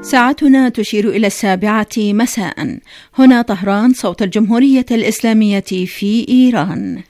ساعتنا تشير إلى 7 مساء. هنا طهران، صوت الجمهورية الإسلامية في إيران.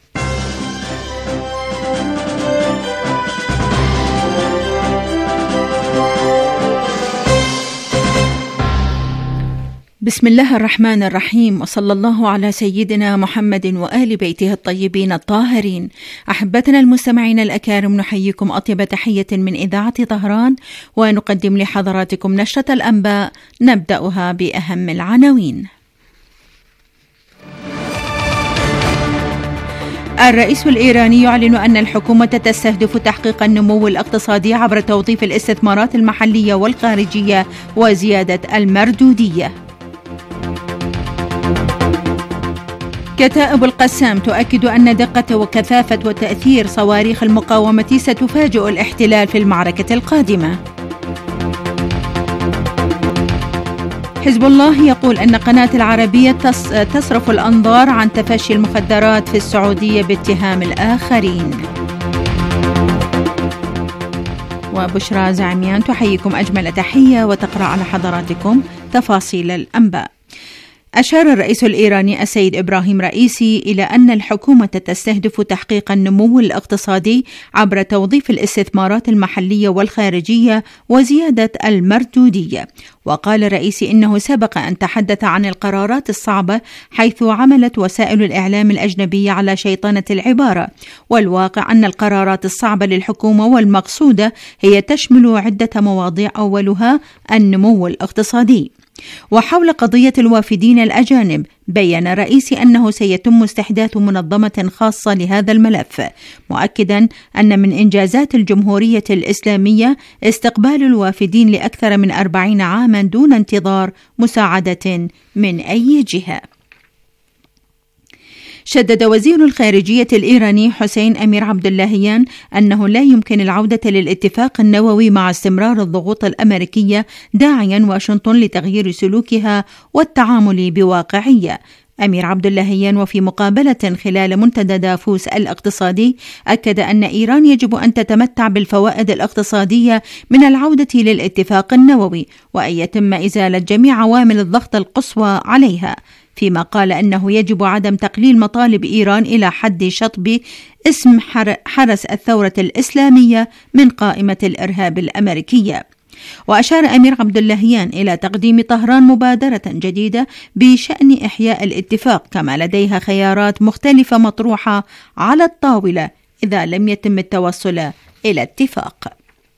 بسم الله الرحمن الرحيم، وصلى الله على سيدنا محمد وآل بيته الطيبين الطاهرين. أحبتنا المستمعين الأكارم، نحييكم أطيب تحية من إذاعة طهران، ونقدم لحضراتكم نشرة الأنباء نبدأها بأهم العناوين. الرئيس الإيراني يعلن أن الحكومة تستهدف تحقيق النمو الاقتصادي عبر توظيف الاستثمارات المحلية والخارجية وزيادة المردودية. كتائب القسام تؤكد أن دقة وكثافة وتأثير صواريخ المقاومة ستفاجئ الاحتلال في المعركة القادمة. حزب الله يقول أن قناة العربية تصرف الأنظار عن تفشي المخدرات في السعودية باتهام الآخرين. وبشرى زعميان تحييكم أجمل تحية وتقرأ على حضراتكم تفاصيل الأنباء. أشار الرئيس الإيراني السيد إبراهيم رئيسي إلى أن الحكومة تستهدف تحقيق النمو الاقتصادي عبر توظيف الاستثمارات المحلية والخارجية وزيادة المردودية. وقال الرئيسي إنه سبق أن تحدث عن القرارات الصعبة، حيث عملت وسائل الإعلام الأجنبية على شيطنة العبارة، والواقع أن القرارات الصعبة للحكومة والمقصودة هي تشمل عدة مواضيع، أولها النمو الاقتصادي. وحول قضية الوافدين الأجانب، بيّن رئيسي أنه سيتم استحداث منظمة خاصة لهذا الملف، مؤكدا أن من إنجازات الجمهورية الإسلامية استقبال الوافدين لأكثر من 40 عاما دون انتظار مساعدة من أي جهة. شدد وزير الخارجية الإيراني حسين أمير عبداللهيان أنه لا يمكن العودة للاتفاق النووي مع استمرار الضغوط الأمريكية، داعيا واشنطن لتغيير سلوكها والتعامل بواقعية. أمير عبداللهيان وفي مقابلة خلال منتدى دافوس الاقتصادي أكد أن إيران يجب أن تتمتع بالفوائد الاقتصادية من العودة للاتفاق النووي، وأن يتم إزالة جميع عوامل الضغط القصوى عليها، فيما قال أنه يجب عدم تقليل مطالب إيران إلى حد شطب اسم حرس الثورة الإسلامية من قائمة الإرهاب الأمريكية. وأشار أمير عبداللهيان إلى تقديم طهران مبادرة جديدة بشأن إحياء الاتفاق، كما لديها خيارات مختلفة مطروحة على الطاولة إذا لم يتم التوصل إلى اتفاق.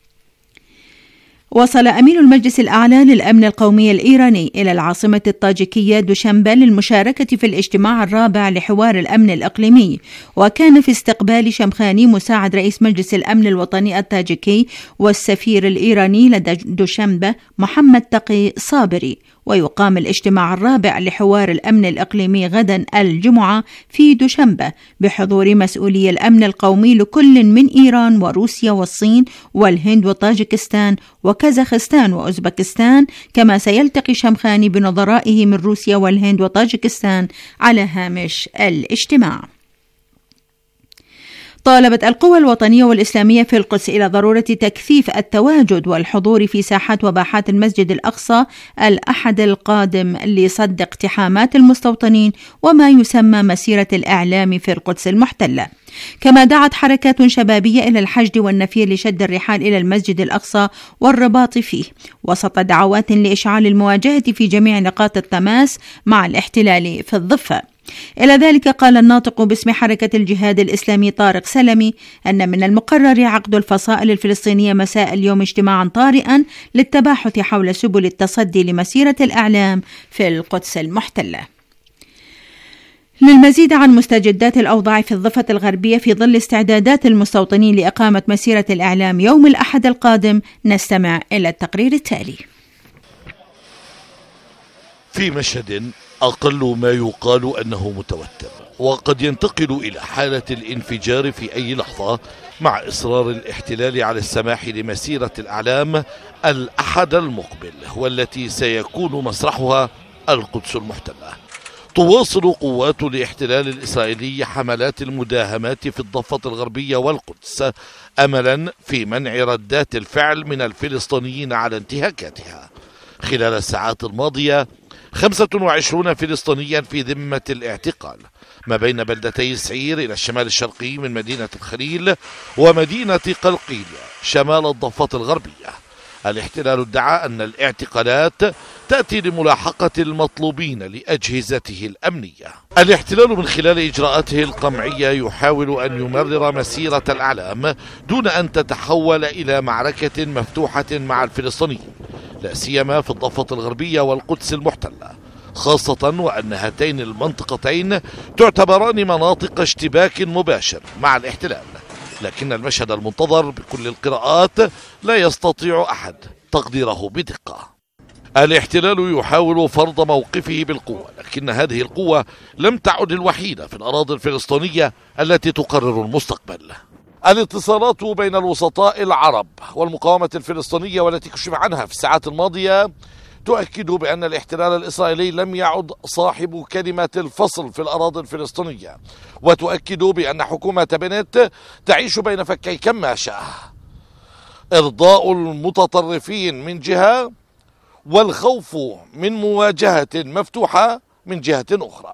وصل أمين المجلس الأعلى للأمن القومي الإيراني إلى العاصمة الطاجيكية دوشنبه للمشاركة في الاجتماع الرابع لحوار الأمن الإقليمي، وكان في استقبال شمخاني مساعد رئيس مجلس الأمن الوطني الطاجيكي والسفير الإيراني لدى دوشنبه محمد تقي صابري. ويقام الاجتماع الرابع لحوار الأمن الإقليمي غدا الجمعة في دوشنبه بحضور مسؤولي الأمن القومي لكل من إيران وروسيا والصين والهند وطاجكستان وكازاخستان وأوزبكستان، كما سيلتقي شمخاني بنظرائه من روسيا والهند وطاجكستان على هامش الاجتماع. طالبت القوى الوطنية والإسلامية في القدس إلى ضرورة تكثيف التواجد والحضور في ساحات وباحات المسجد الأقصى الأحد القادم لصد اقتحامات المستوطنين وما يسمى مسيرة الإعلام في القدس المحتلة. كما دعت حركات شبابية إلى الحشد والنفير لشد الرحال إلى المسجد الأقصى والرباط فيه، وسط دعوات لإشعال المواجهة في جميع نقاط التماس مع الاحتلال في الضفة. إلى ذلك قال الناطق باسم حركة الجهاد الإسلامي طارق سلمي أن من المقرر عقد الفصائل الفلسطينية مساء اليوم اجتماعا طارئا للتباحث حول سبل التصدي لمسيرة الإعلام في القدس المحتلة. للمزيد عن مستجدات الأوضاع في الضفة الغربية في ظل استعدادات المستوطنين لإقامة مسيرة الإعلام يوم الأحد القادم، نستمع إلى التقرير التالي. في مشهد أقل ما يقال أنه متوتر، وقد ينتقل إلى حالة الانفجار في أي لحظة مع إصرار الاحتلال على السماح لمسيرة الأعلام الأحد المقبل، والتي سيكون مسرحها القدس المحتلة. تواصل قوات الاحتلال الإسرائيلي حملات المداهمات في الضفة الغربية والقدس أملا في منع ردات الفعل من الفلسطينيين على انتهاكاتها. خلال الساعات الماضية 25 فلسطينيا في ذمة الاعتقال ما بين بلدتي سعير إلى الشمال الشرقي من مدينة الخليل ومدينة قلقيل شمال الضفة الغربية. الاحتلال ادعى أن الاعتقالات تأتي لملاحقة المطلوبين لأجهزته الأمنية. الاحتلال من خلال إجراءاته القمعية يحاول أن يمرر مسيرة الأعلام دون أن تتحول إلى معركة مفتوحة مع الفلسطينيين، لا سيما في الضفة الغربية والقدس المحتلة، خاصة وأن هاتين المنطقتين تعتبران مناطق اشتباك مباشر مع الاحتلال. لكن المشهد المنتظر بكل القراءات لا يستطيع أحد تقديره بدقة. الاحتلال يحاول فرض موقفه بالقوة، لكن هذه القوة لم تعد الوحيدة في الأراضي الفلسطينية التي تقرر المستقبل. الاتصالات بين الوسطاء العرب والمقاومة الفلسطينية والتي كشف عنها في الساعات الماضية تؤكد بأن الاحتلال الإسرائيلي لم يعد صاحب كلمة الفصل في الأراضي الفلسطينية، وتؤكد بأن حكومة بنت تعيش بين فكي كماشة، إرضاء المتطرفين من جهة والخوف من مواجهة مفتوحة من جهة أخرى.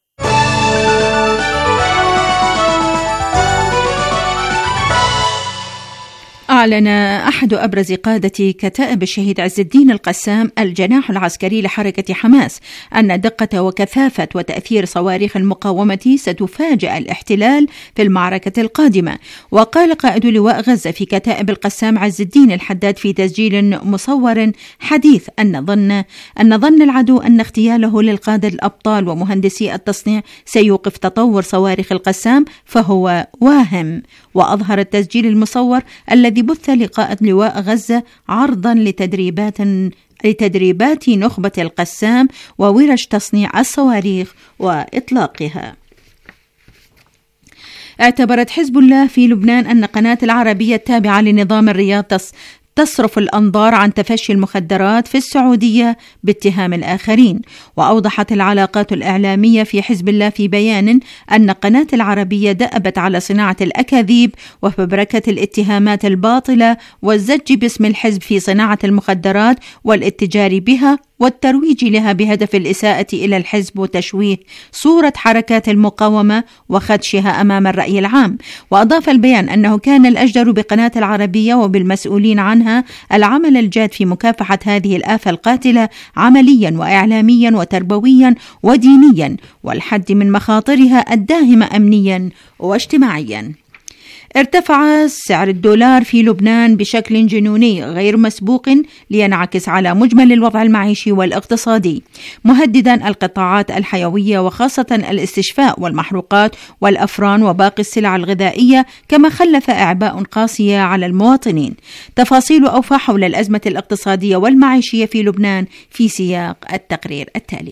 أعلن أحد أبرز قادة كتائب الشهيد عز الدين القسام الجناح العسكري لحركة حماس أن دقة وكثافة وتأثير صواريخ المقاومة ستفاجئ الاحتلال في المعركة القادمة. وقال قائد لواء غزة في كتائب القسام عز الدين الحداد في تسجيل مصور حديث أن ظن العدو أن اغتياله للقادة الأبطال ومهندسي التصنيع سيوقف تطور صواريخ القسام فهو واهم. وأظهر التسجيل المصور الذي بث لقائد لواء غزة عرضا لتدريبات نخبة القسام وورش تصنيع الصواريخ وإطلاقها. اعتبرت حزب الله في لبنان أن قناة العربية التابعة لنظام الرياض تصرف الأنظار عن تفشي المخدرات في السعودية باتهام الآخرين. وأوضحت العلاقات الإعلامية في حزب الله في بيان أن قناة العربية دأبت على صناعة الأكاذيب وفبركة الاتهامات الباطلة والزج باسم الحزب في صناعة المخدرات والاتجار بها والترويج لها بهدف الإساءة إلى الحزب وتشويه صورة حركات المقاومة وخدشها أمام الرأي العام. وأضاف البيان أنه كان الأجدر بقناة العربية وبالمسؤولين عنها العمل الجاد في مكافحة هذه الآفة القاتلة عمليا وإعلاميا وتربويا ودينيا والحد من مخاطرها الداهمة أمنيا واجتماعيا. ارتفع سعر الدولار في لبنان بشكل جنوني غير مسبوق لينعكس على مجمل الوضع المعيشي والاقتصادي، مهددا القطاعات الحيوية وخاصة الاستشفاء والمحروقات والأفران وباقي السلع الغذائية، كما خلف أعباء قاسية على المواطنين. تفاصيل أوفى حول الأزمة الاقتصادية والمعيشية في لبنان في سياق التقرير التالي.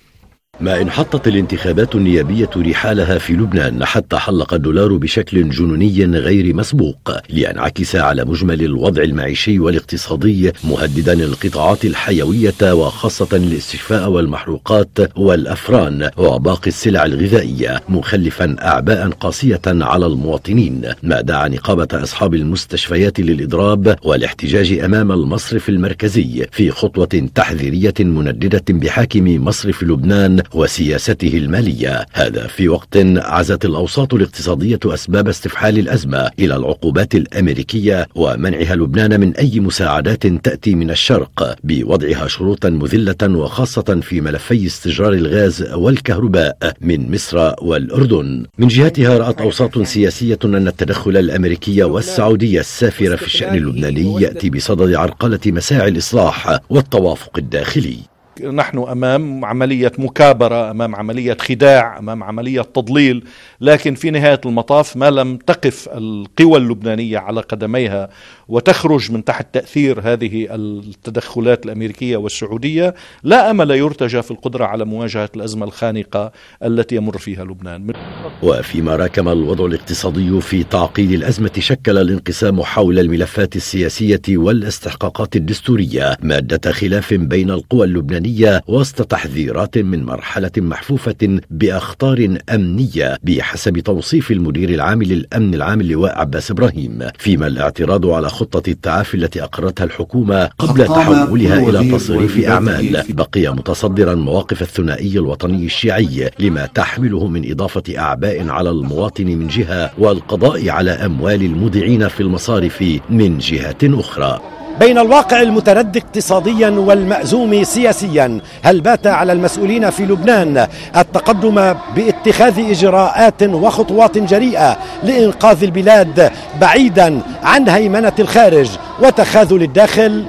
ما إن حطت الانتخابات النيابية رحالها في لبنان حتى حلق الدولار بشكل جنوني غير مسبوق لينعكس على مجمل الوضع المعيشي والاقتصادي، مهددا القطاعات الحيوية وخاصة الاستشفاء والمحروقات والأفران وباقي السلع الغذائية، مخلفا أعباء قاسية على المواطنين، ما دعا نقابة أصحاب المستشفيات للإضراب والاحتجاج أمام المصرف المركزي في خطوة تحذيرية منددة بحاكم مصرف لبنان وسياسته المالية. هذا في وقت عزت الأوساط الاقتصادية أسباب استفحال الأزمة إلى العقوبات الأمريكية ومنعها لبنان من أي مساعدات تأتي من الشرق بوضعها شروطا مذلة، وخاصة في ملفي استجرار الغاز والكهرباء من مصر والأردن. من جهتها رأت أوساط سياسية أن التدخل الأمريكي والسعودية السافر في الشأن اللبناني يأتي بصدد عرقلة مساعي الإصلاح والتوافق الداخلي. نحن أمام عملية مكابرة، أمام عملية خداع، أمام عملية تضليل، لكن في نهاية المطاف ما لم تقف القوى اللبنانية على قدميها وتخرج من تحت تأثير هذه التدخلات الأمريكية والسعودية، لا أمل يرتجى في القدرة على مواجهة الأزمة الخانقة التي يمر فيها لبنان. وفيما راكم الوضع الاقتصادي في تعقيد الأزمة، شكل الانقسام حول الملفات السياسية والاستحقاقات الدستورية مادة خلاف بين القوى اللبنانية الإيرانية وسط تحذيرات من مرحلة محفوفة بأخطار أمنية بحسب توصيف المدير العام للأمن العام اللواء عباس إبراهيم، فيما الاعتراض على خطة التعافي التي أقرتها الحكومة قبل تحولها إلى تصريف أعمال بقي متصدرا مواقف الثنائي الوطني الشيعي لما تحمله من إضافة أعباء على المواطن من جهة والقضاء على أموال المودعين في المصارف من جهة أخرى. بين الواقع المتردي اقتصاديا والمأزوم سياسيا، هل بات على المسؤولين في لبنان التقدم باتخاذ إجراءات وخطوات جريئة لإنقاذ البلاد بعيدا عن هيمنة الخارج وتخاذل الداخل؟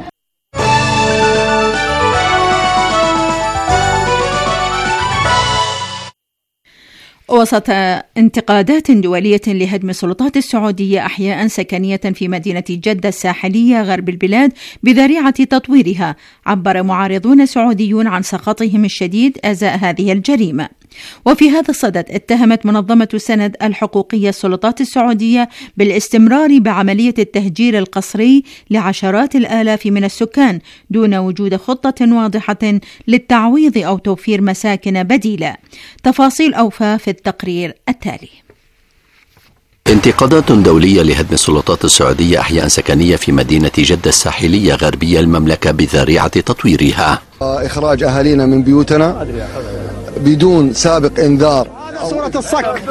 وسط انتقادات دولية لهدم السلطات السعودية أحياء سكنية في مدينة جدة الساحلية غرب البلاد بذريعة تطويرها، عبر معارضون سعوديون عن سخطهم الشديد أزاء هذه الجريمة. وفي هذا الصدد اتهمت منظمة سند الحقوقية السلطات السعودية بالاستمرار بعملية التهجير القسري لعشرات الآلاف من السكان دون وجود خطة واضحة للتعويض أو توفير مساكن بديلة. تفاصيل أوفى في التقرير التالي. انتقادات دولية لهدم السلطات السعودية أحياء سكنية في مدينة جدة الساحلية غربية المملكة بذريعة تطويرها. إخراج أهالينا من بيوتنا بدون سابق إنذار. صورة الصك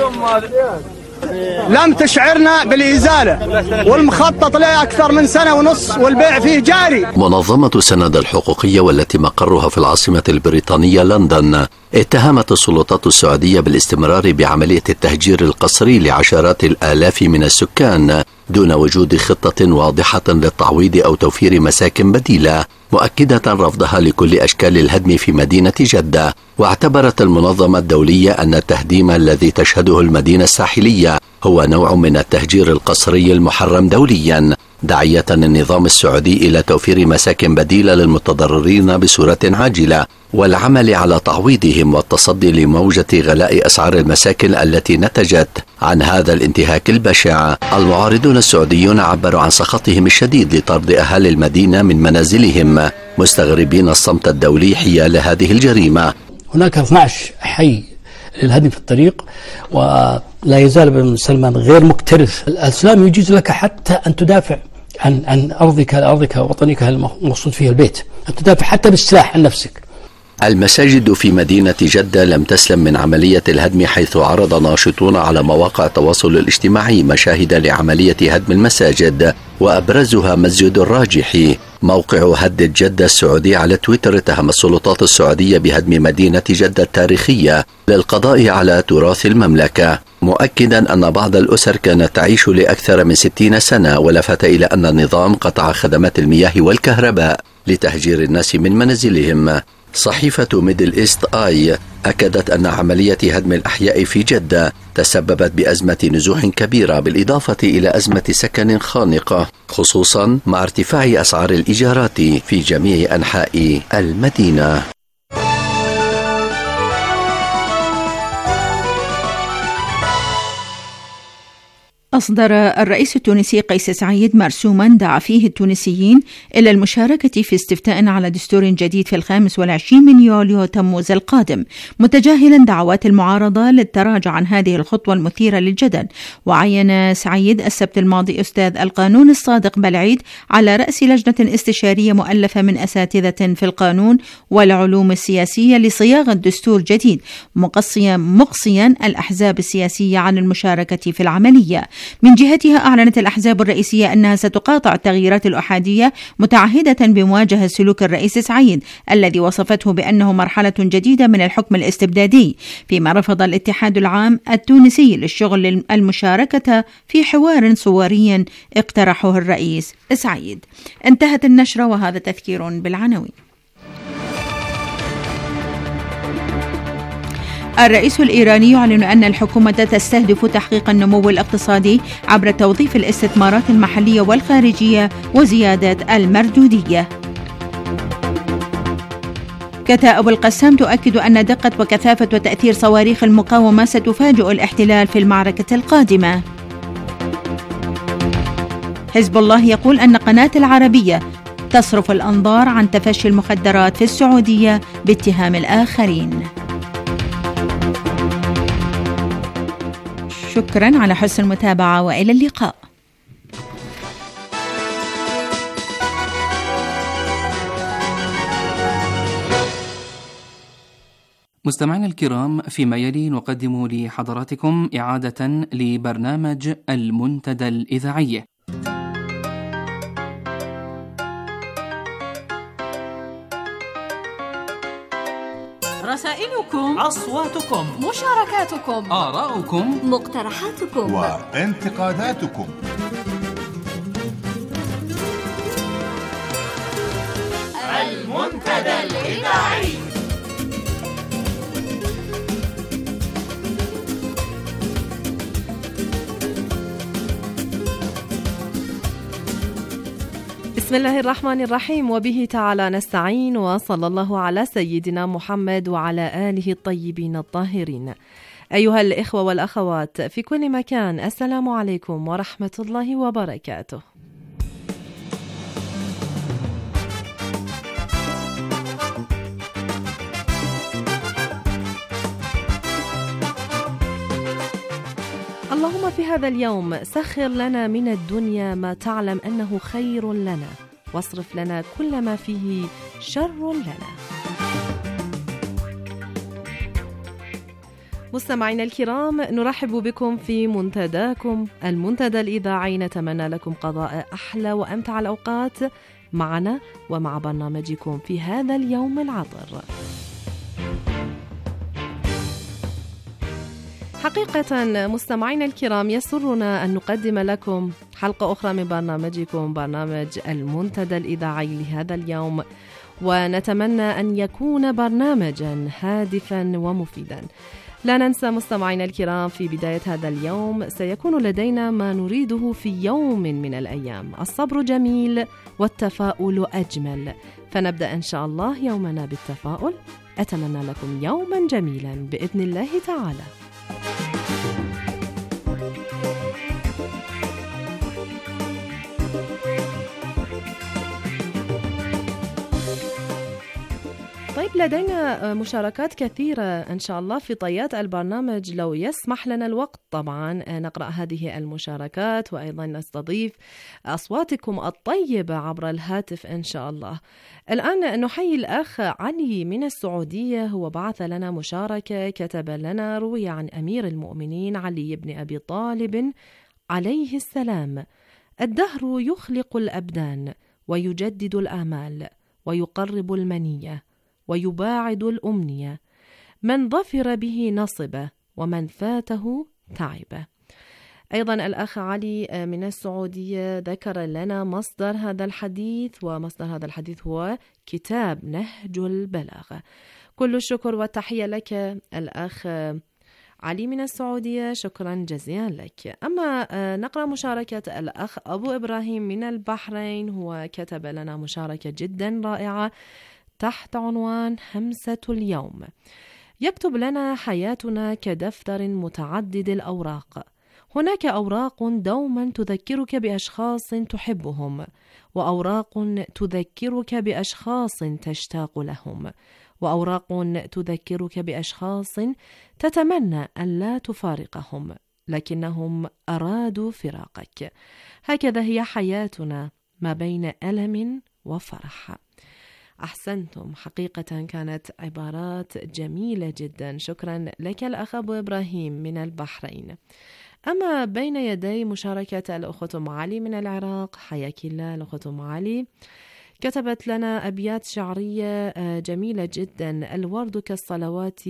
لم تشعرنا بالإزالة والمخطط له أكثر من سنة ونص والبيع فيه جاري. منظمة سند الحقوقية والتي مقرها في العاصمة البريطانية لندن اتهمت السلطات السعودية بالاستمرار بعملية التهجير القسري لعشرات الآلاف من السكان دون وجود خطة واضحة للتعويض أو توفير مساكن بديلة، مؤكدة رفضها لكل أشكال الهدم في مدينة جدة. واعتبرت المنظمة الدولية أن التهديم الذي تشهده المدينة الساحلية هو نوع من التهجير القسري المحرم دوليا، داعية النظام السعودي إلى توفير مساكن بديلة للمتضررين بصورة عاجلة والعمل على تعويضهم والتصدي لموجة غلاء أسعار المساكن التي نتجت عن هذا الانتهاك البشع. المعارضون السعوديون عبروا عن سخطهم الشديد لطرد أهالي المدينة من منازلهم، مستغربين الصمت الدولي حيال هذه الجريمة. هناك 12 حي للهدم في الطريق ولا يزال بن سلمان غير مكترث. الإسلام يجيز لك حتى أن تدافع عن أرضك وطنك المقصود فيها البيت، أن تدافع حتى بالسلاح عن نفسك. المساجد في مدينة جدة لم تسلم من عملية الهدم، حيث عرض ناشطون على مواقع التواصل الاجتماعي مشاهد لعملية هدم المساجد، وأبرزها مسجد الراجحي. موقع هدد جدة السعودي على تويتر اتهم السلطات السعودية بهدم مدينة جدة التاريخية للقضاء على تراث المملكة، مؤكدا أن بعض الأسر كانت تعيش لأكثر من 60 سنة، ولفت إلى أن النظام قطع خدمات المياه والكهرباء لتهجير الناس من منازلهم. صحيفة ميدل إيست آي أكدت أن عملية هدم الأحياء في جدة تسببت بأزمة نزوح كبيرة، بالإضافة إلى أزمة سكن خانقة، خصوصا مع ارتفاع أسعار الإيجارات في جميع أنحاء المدينة. أصدر الرئيس التونسي قيس سعيد مرسوما دعا فيه التونسيين إلى المشاركة في استفتاء على دستور جديد في 25 من يوليو تموز القادم، متجاهلا دعوات المعارضة للتراجع عن هذه الخطوة المثيرة للجدل. وعين سعيد السبت الماضي أستاذ القانون الصادق بلعيد على رأس لجنة استشارية مؤلفة من أساتذة في القانون والعلوم السياسية لصياغة دستور جديد، مقصيا الأحزاب السياسية عن المشاركة في العملية. من جهتها أعلنت الأحزاب الرئيسية أنها ستقاطع التغييرات الأحادية، متعهدة بمواجهة سلوك الرئيس سعيد الذي وصفته بأنه مرحلة جديدة من الحكم الاستبدادي، فيما رفض الاتحاد العام التونسي للشغل المشاركة في حوار صوري اقترحه الرئيس سعيد. انتهت النشرة وهذا تذكير بالعناوين. الرئيس الإيراني يعلن أن الحكومة تستهدف تحقيق النمو الاقتصادي عبر توظيف الاستثمارات المحلية والخارجية وزيادة المردودية. كتائب القسام تؤكد أن دقة وكثافة وتأثير صواريخ المقاومة ستفاجئ الاحتلال في المعركة القادمة. حزب الله يقول أن قناة العربية تصرف الأنظار عن تفشي المخدرات في السعودية باتهام الآخرين. شكرا على حسن المتابعة وإلى اللقاء. مستمعينا الكرام، فيما يلي نقدم لحضراتكم إعادة لبرنامج المنتدى الإذاعي. رسائلكم، أصواتكم، مشاركاتكم، آراؤكم، مقترحاتكم وانتقاداتكم. المنتدى الإذاعي. بسم الله الرحمن الرحيم، وبه تعالى نستعين، وصلى الله على سيدنا محمد وعلى آله الطيبين الطاهرين. أيها الإخوة والأخوات في كل مكان، السلام عليكم ورحمة الله وبركاته. اللهم في هذا اليوم سخر لنا من الدنيا ما تعلم أنه خير لنا، واصرف لنا كل ما فيه شر لنا. مستمعينا الكرام، نرحب بكم في منتداكم المنتدى الإذاعي. نتمنى لكم قضاء أحلى وأمتع الأوقات معنا ومع برنامجكم في هذا اليوم العطر. حقيقة مستمعينا الكرام، يسرنا أن نقدم لكم حلقة أخرى من برنامجكم، برنامج المنتدى الإذاعي لهذا اليوم، ونتمنى أن يكون برنامجا هادفا ومفيدا. لا ننسى مستمعينا الكرام، في بداية هذا اليوم سيكون لدينا ما نريده في يوم من الأيام. الصبر جميل والتفاؤل أجمل، فنبدأ إن شاء الله يومنا بالتفاؤل. أتمنى لكم يوما جميلا بإذن الله تعالى. طيب، لدينا مشاركات كثيرة إن شاء الله في طيات البرنامج، لو يسمح لنا الوقت طبعا نقرأ هذه المشاركات، وأيضا نستضيف أصواتكم الطيبة عبر الهاتف إن شاء الله. الآن نحيي الأخ علي من السعودية، هو بعث لنا مشاركة، كتب لنا: روي عن أمير المؤمنين علي بن أبي طالب عليه السلام: الدهر يخلق الأبدان ويجدد الآمال ويقرب المنية ويباعد الأمنية، من ظفر به نصبه ومن فاته تعبه. أيضا الأخ علي من السعودية ذكر لنا مصدر هذا الحديث، ومصدر هذا الحديث هو كتاب نهج البلاغة. كل الشكر والتحية لك الأخ علي من السعودية، شكرا جزيلا لك. أما نقرأ مشاركة الأخ أبو إبراهيم من البحرين، هو كتب لنا مشاركة جدا رائعة تحت عنوان همسة اليوم. يكتب لنا: حياتنا كدفتر متعدد الأوراق، هناك أوراق دوما تذكرك بأشخاص تحبهم، وأوراق تذكرك بأشخاص تشتاق لهم، وأوراق تذكرك بأشخاص تتمنى أن لا تفارقهم لكنهم أرادوا فراقك. هكذا هي حياتنا ما بين ألم وفرح. أحسنتم، حقيقة كانت عبارات جميلة جدا. شكرا لك الأخ أبو إبراهيم من البحرين. أما بين يدي مشاركة الأخوة أم علي من العراق، حياك الله الأخوة أم علي، كتبت لنا أبيات شعرية جميلة جدا: الورد كالصلوات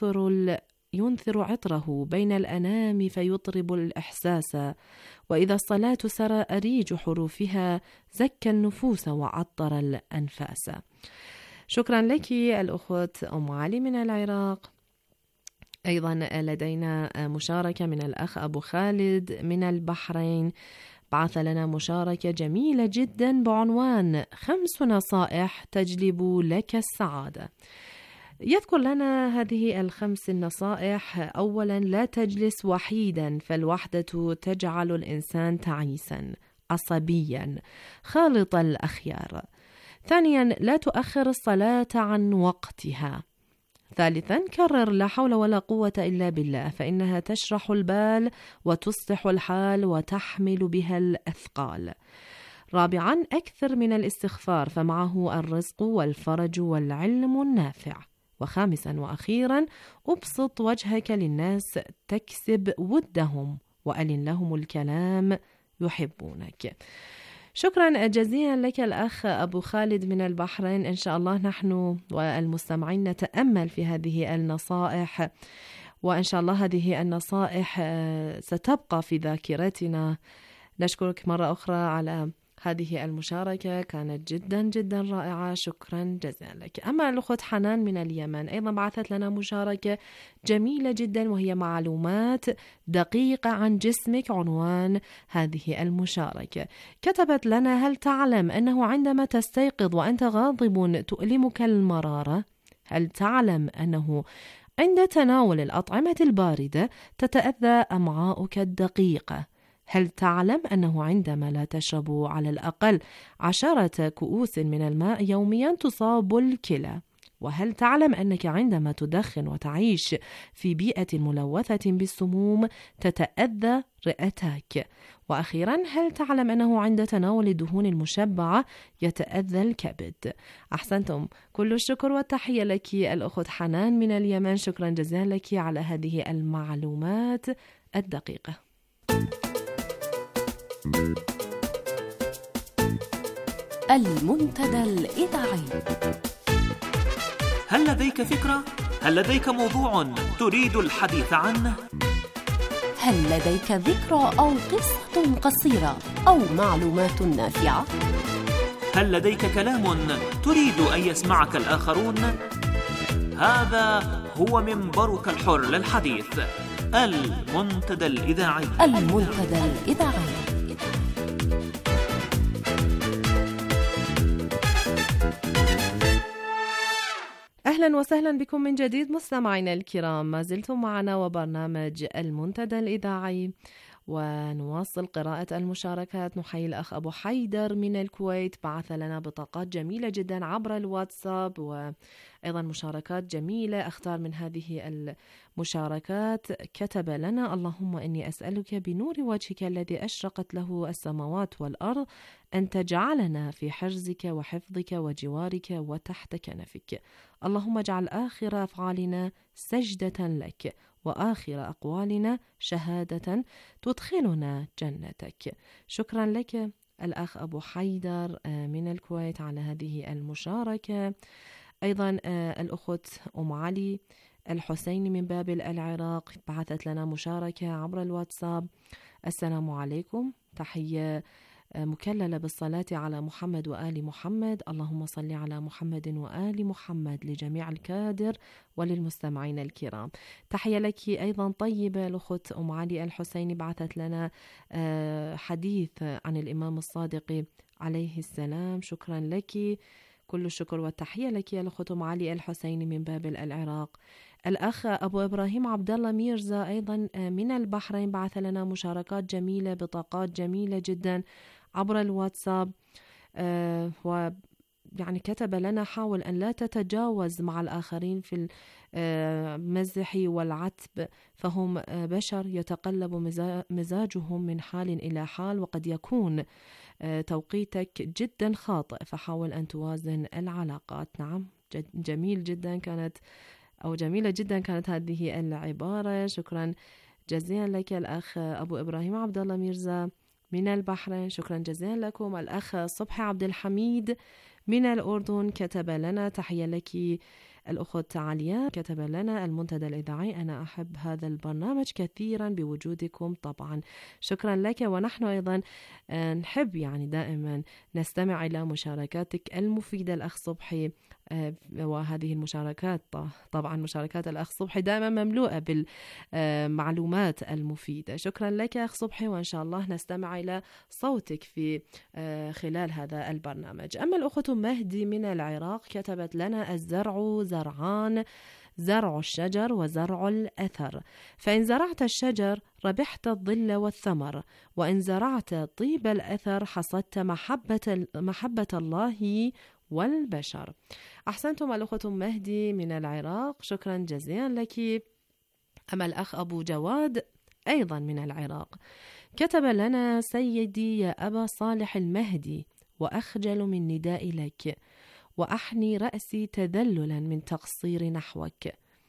ينثر عطره بين الأنام فيطرب الإحساس، وإذا الصلاة سرى أريج حروفها زكى النفوس وعطر الأنفاس. شكرا لك الأخوة أم علي من العراق. أيضا لدينا مشاركة من الأخ أبو خالد من البحرين، بعث لنا مشاركة جميلة جدا بعنوان 5 نصائح تجلب لك السعادة. يذكر لنا هذه ال5 النصائح: أولا، لا تجلس وحيدا، فالوحدة تجعل الإنسان تعيسا عصبيا خالط الأخيار. ثانيا، لا تؤخر الصلاة عن وقتها. ثالثا، كرر لا حول ولا قوة إلا بالله، فإنها تشرح البال وتصلح الحال وتحمل بها الأثقال. رابعا، أكثر من الاستغفار، فمعه الرزق والفرج والعلم النافع. وخامسا وأخيرا، أبسط وجهك للناس تكسب ودهم، وألن لهم الكلام يحبونك. شكرا جزيلا لك الأخ أبو خالد من البحرين. إن شاء الله نحن والمستمعين نتأمل في هذه النصائح، وإن شاء الله هذه النصائح ستبقى في ذاكرتنا. نشكرك مرة أخرى على هذه المشاركة، كانت جدا جدا رائعة، شكرا جزيلا لك. أما الأخت حنان من اليمن أيضا بعثت لنا مشاركة جميلة جدا، وهي معلومات دقيقة عن جسمك. عنوان هذه المشاركة كتبت لنا: هل تعلم أنه عندما تستيقظ وأنت غاضب تؤلمك المرارة؟ هل تعلم أنه عند تناول الأطعمة الباردة تتأذى أمعاؤك الدقيقة؟ هل تعلم أنه عندما لا تشرب على الأقل 10 كؤوس من الماء يوميا تصاب الكلى؟ وهل تعلم أنك عندما تدخن وتعيش في بيئة ملوثة بالسموم تتأذى رئتك؟ وأخيرا، هل تعلم أنه عند تناول الدهون المشبعة يتأذى الكبد؟ أحسنتم، كل الشكر والتحية لك الأخت حنان من اليمن، شكرا جزيلا لك على هذه المعلومات الدقيقة. المنتدى الإذاعي. هل لديك فكرة؟ هل لديك موضوع تريد الحديث عنه؟ هل لديك ذكرى أو قصة قصيرة أو معلومات نافعة؟ هل لديك كلام تريد أن يسمعك الآخرون؟ هذا هو منبرك الحر للحديث، المنتدى الإذاعي. المنتدى الإذاعي. أهلا وسهلا بكم من جديد مستمعينا الكرام، ما زلتم معنا وبرنامج المنتدى الإذاعي، ونواصل قراءة المشاركات. نحيي الأخ أبو حيدر من الكويت، بعث لنا بطاقات جميلة جدا عبر الواتساب، وأيضا مشاركات جميلة. أختار من هذه المشاركات، كتب لنا: اللهم إني أسألك بنور وجهك الذي أشرقت له السماوات والأرض أن تجعلنا في حرزك وحفظك وجوارك وتحت كنفك. اللهم اجعل آخر أفعالنا سجدة لك، وآخر أقوالنا شهادة تدخلنا جنتك. شكرا لك الأخ أبو حيدر من الكويت على هذه المشاركة. أيضا الأخت أم علي الحسيني من بابل العراق بعثت لنا مشاركة عبر الواتساب: السلام عليكم، تحية مكللة بالصلاة على محمد وآل محمد، اللهم صل على محمد وآل محمد لجميع الكادر وللمستمعين الكرام. تحية لك أيضا طيبة. الأخت أم علي الحسيني بعثت لنا حديث عن الإمام الصادق عليه السلام، شكرا لك، كل الشكر والتحية لك يا الأخت أم علي الحسيني من بابل العراق. الأخ أبو إبراهيم عبد الله ميرزا أيضا من البحرين بعث لنا مشاركات جميلة، بطاقات جميلة جدا عبر الواتساب، ويعني كتب لنا: حاول أن لا تتجاوز مع الآخرين في المزح والعتب، فهم بشر يتقلب مزاجهم من حال إلى حال، وقد يكون توقيتك جدا خاطئ، فحاول أن توازن العلاقات. نعم، جميلة جدا كانت هذه العبارة. شكرا جزيلا لك الأخ أبو إبراهيم عبد الله ميرزا من البحرين، شكرا جزيلا لكم. الأخ صبحي عبد الحميد من الأردن كتب لنا: تحية لك الأخت عليا، كتب لنا: المنتدى الإذاعي، أنا أحب هذا البرنامج كثيرا بوجودكم طبعا. شكرا لك، ونحن أيضا نحب يعني دائما نستمع إلى مشاركاتك المفيدة الأخ صبحي، وهذه المشاركات طبعا مشاركات الأخ صبحي دائما مملوءة بالمعلومات المفيدة. شكرا لك أخ صبحي، وإن شاء الله نستمع إلى صوتك في خلال هذا البرنامج. أما الأخت مهدي من العراق كتبت لنا: الزرع زرعان، زرع الشجر وزرع الأثر، فإن زرعت الشجر ربحت الظل والثمر، وإن زرعت طيب الأثر حصدت محبة الله والبشر. أحسنتم الأخوة مهدي من العراق، شكرا جزيلا لك. أما الأخ أبو جواد أيضا من العراق كتب لنا: سيدي يا أبا صالح المهدي، وأخجل من نداء لك، وأحني رأسي تذللا من تقصير نحوك،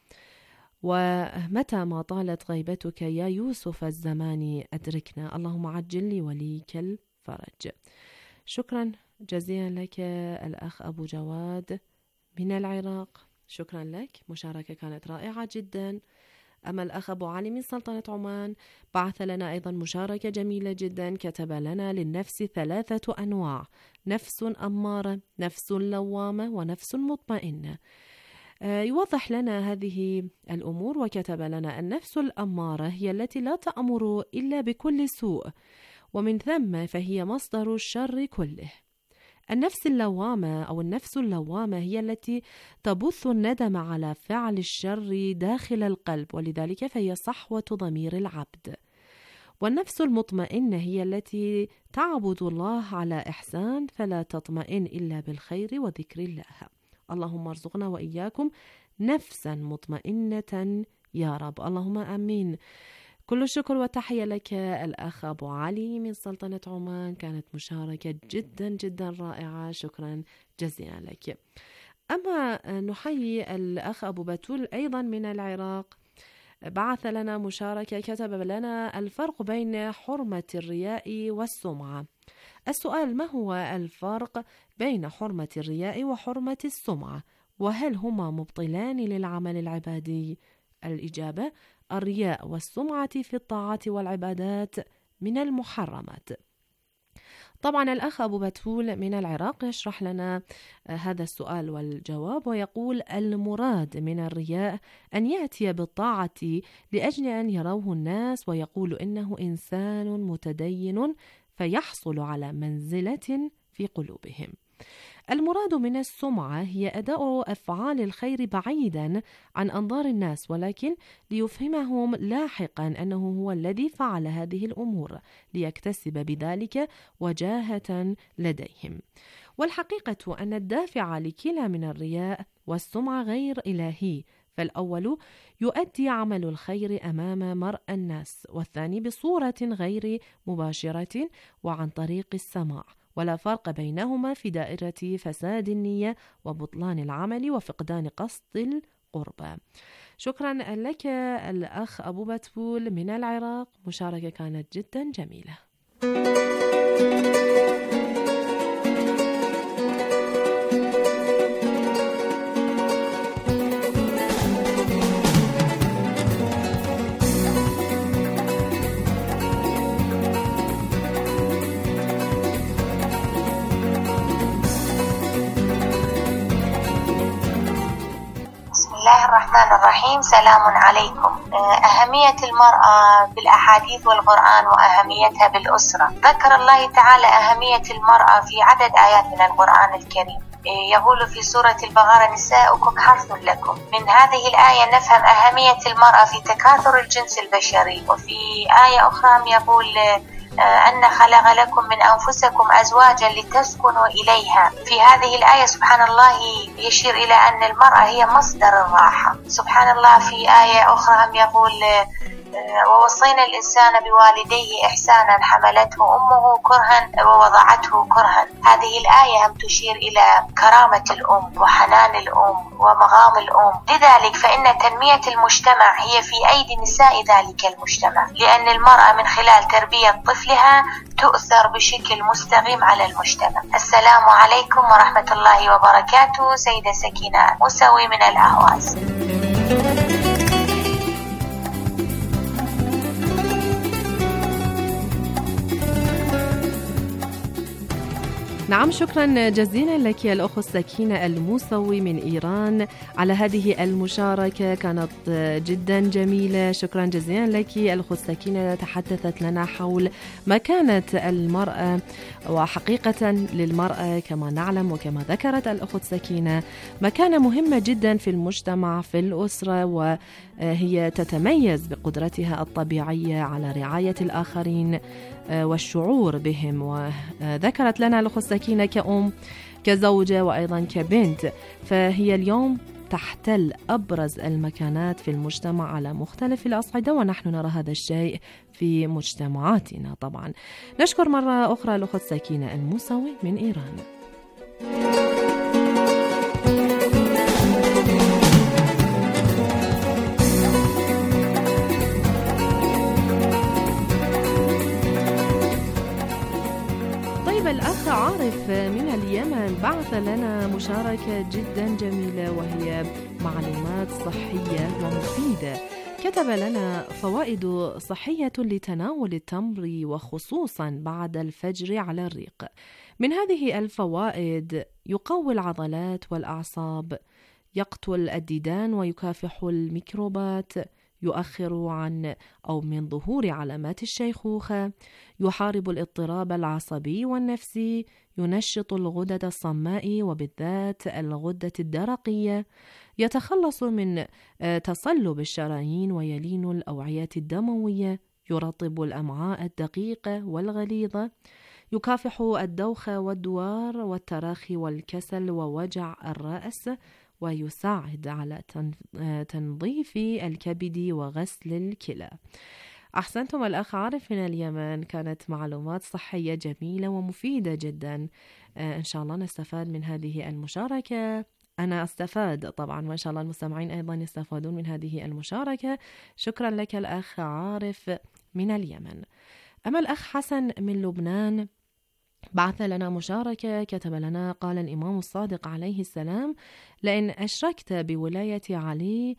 ومتى ما طالت غيبتك يا يوسف الزمان أدركنا، اللهم عجل لي وليك الفرج. شكرا جزيلا لك الأخ أبو جواد من العراق، شكرا لك، مشاركة كانت رائعة جدا. أما الأخ أبو علي من سلطنة عمان بعث لنا أيضا مشاركة جميلة جدا، كتب لنا: للنفس 3 أنواع: نفس أمارة، نفس لوامة، ونفس مطمئنة. يوضح لنا هذه الأمور وكتب لنا: النفس الأمارة هي التي لا تأمر إلا بكل سوء، ومن ثم فهي مصدر الشر كله. النفس اللوامة أو النفس اللوامة هي التي تبث الندم على فعل الشر داخل القلب، ولذلك فهي صحوة ضمير العبد. والنفس المطمئنة هي التي تعبد الله على إحسان، فلا تطمئن إلا بالخير وذكر الله. اللهم ارزقنا وإياكم نفسا مطمئنة يا رب، اللهم آمين. كل الشكر والتحية لك الأخ أبو علي من سلطنة عمان، كانت مشاركة جدا جدا رائعة، شكرا جزيلا لك. أما نحيي الأخ أبو بتول أيضا من العراق، بعث لنا مشاركة، كتب لنا: الفرق بين حرمة الرياء والسمعة. السؤال: ما هو الفرق بين حرمة الرياء وحرمة السمعة؟ وهل هما مبطلان للعمل العبادي؟ الإجابة: الرياء والسمعة في الطاعات والعبادات من المحرمات. طبعا الأخ أبو بتول من العراق يشرح لنا هذا السؤال والجواب ويقول: المراد من الرياء أن يأتي بالطاعة لأجل أن يروه الناس ويقول إنه إنسان متدين، فيحصل على منزلة في قلوبهم. المراد من السمعة هي أداء أفعال الخير بعيدا عن أنظار الناس، ولكن ليفهمهم لاحقا أنه هو الذي فعل هذه الأمور ليكتسب بذلك وجاهة لديهم. والحقيقة أن الدافع لكلا من الرياء والسمعة غير إلهي، فالأول يؤدي عمل الخير أمام مرء الناس، والثاني بصورة غير مباشرة وعن طريق السماع، ولا فرق بينهما في دائرة فساد النية وبطلان العمل وفقدان قصد القربى. شكرا لك الأخ أبو بتول من العراق، مشاركة كانت جدا جميلة. بسم الله الرحمن الرحيم. سلام عليكم. أهمية المرأة بالأحاديث والقرآن وأهميتها بالأسرة. ذكر الله تعالى أهمية المرأة في عدد آيات من القرآن الكريم، يقول في سورة البقرة: نساؤكم حرث لكم. من هذه الآية نفهم أهمية المرأة في تكاثر الجنس البشري. وفي آية أخرى يقول: أن خلق لكم من أنفسكم أزواجا لتسكنوا إليها. في هذه الآية سبحان الله يشير إلى أن المرأة هي مصدر الراحة. سبحان الله في آية أخرى يقول: ووصينا الإنسان بوالديه إحسانا، حملته أمه كرها ووضعته كرها. هذه الآية هم تشير إلى كرامة الأم وحنان الأم ومقام الأم. لذلك فإن تنمية المجتمع هي في أيدي نساء ذلك المجتمع، لأن المرأة من خلال تربية طفلها تؤثر بشكل مستقيم على المجتمع. السلام عليكم ورحمة الله وبركاته. سيدة سكينة موسوي من الأهواز. نعم، شكرا جزيلا لك يا الأخت سكينة الموسوي من إيران على هذه المشاركة، كانت جدا جميلة. شكرا جزيلا لك الأخت سكينة، تحدثت لنا حول مكانة المرأة وحقيقة للمرأة كما نعلم وكما ذكرت الأخت سكينة مكانة مهمة جدا في المجتمع، في الأسرة، وهي تتميز بقدرتها الطبيعية على رعاية الآخرين والشعور بهم. وذكرت لنا الأخت سكينة كأم كزوجة وأيضا كبنت، فهي اليوم تحتل أبرز المكانات في المجتمع على مختلف الأصعدة، ونحن نرى هذا الشيء في مجتمعاتنا طبعا. نشكر مرة أخرى الأخت سكينة الموسوي من إيران. الأخ عارف من اليمن بعث لنا مشاركة جدا جميلة، وهي معلومات صحية ومفيدة. كتب لنا فوائد صحية لتناول التمر وخصوصا بعد الفجر على الريق. من هذه الفوائد: يقوي العضلات والأعصاب، يقتل الديدان ويكافح الميكروبات، يؤخر عن أو من ظهور علامات الشيخوخة، يحارب الاضطراب العصبي والنفسي، ينشط الغدد الصماء وبالذات الغدة الدرقية، يتخلص من تصلب الشرايين ويلين الأوعية الدموية، يرطب الأمعاء الدقيقة والغليظة، يكافح الدوخة والدوار والتراخي والكسل ووجع الرأس، ويساعد على تنظيف الكبد وغسل الكلى. أحسنتم الأخ عارف من اليمن، كانت معلومات صحية جميلة ومفيدة جدا. إن شاء الله نستفاد من هذه المشاركة. أنا أستفاد طبعا، وإن شاء الله المستمعين أيضا يستفادون من هذه المشاركة. شكرا لك الأخ عارف من اليمن. أما الأخ حسن من لبنان بعث لنا مشاركة، كتب لنا: قال الإمام الصادق عليه السلام: لئن أشركت بولاية علي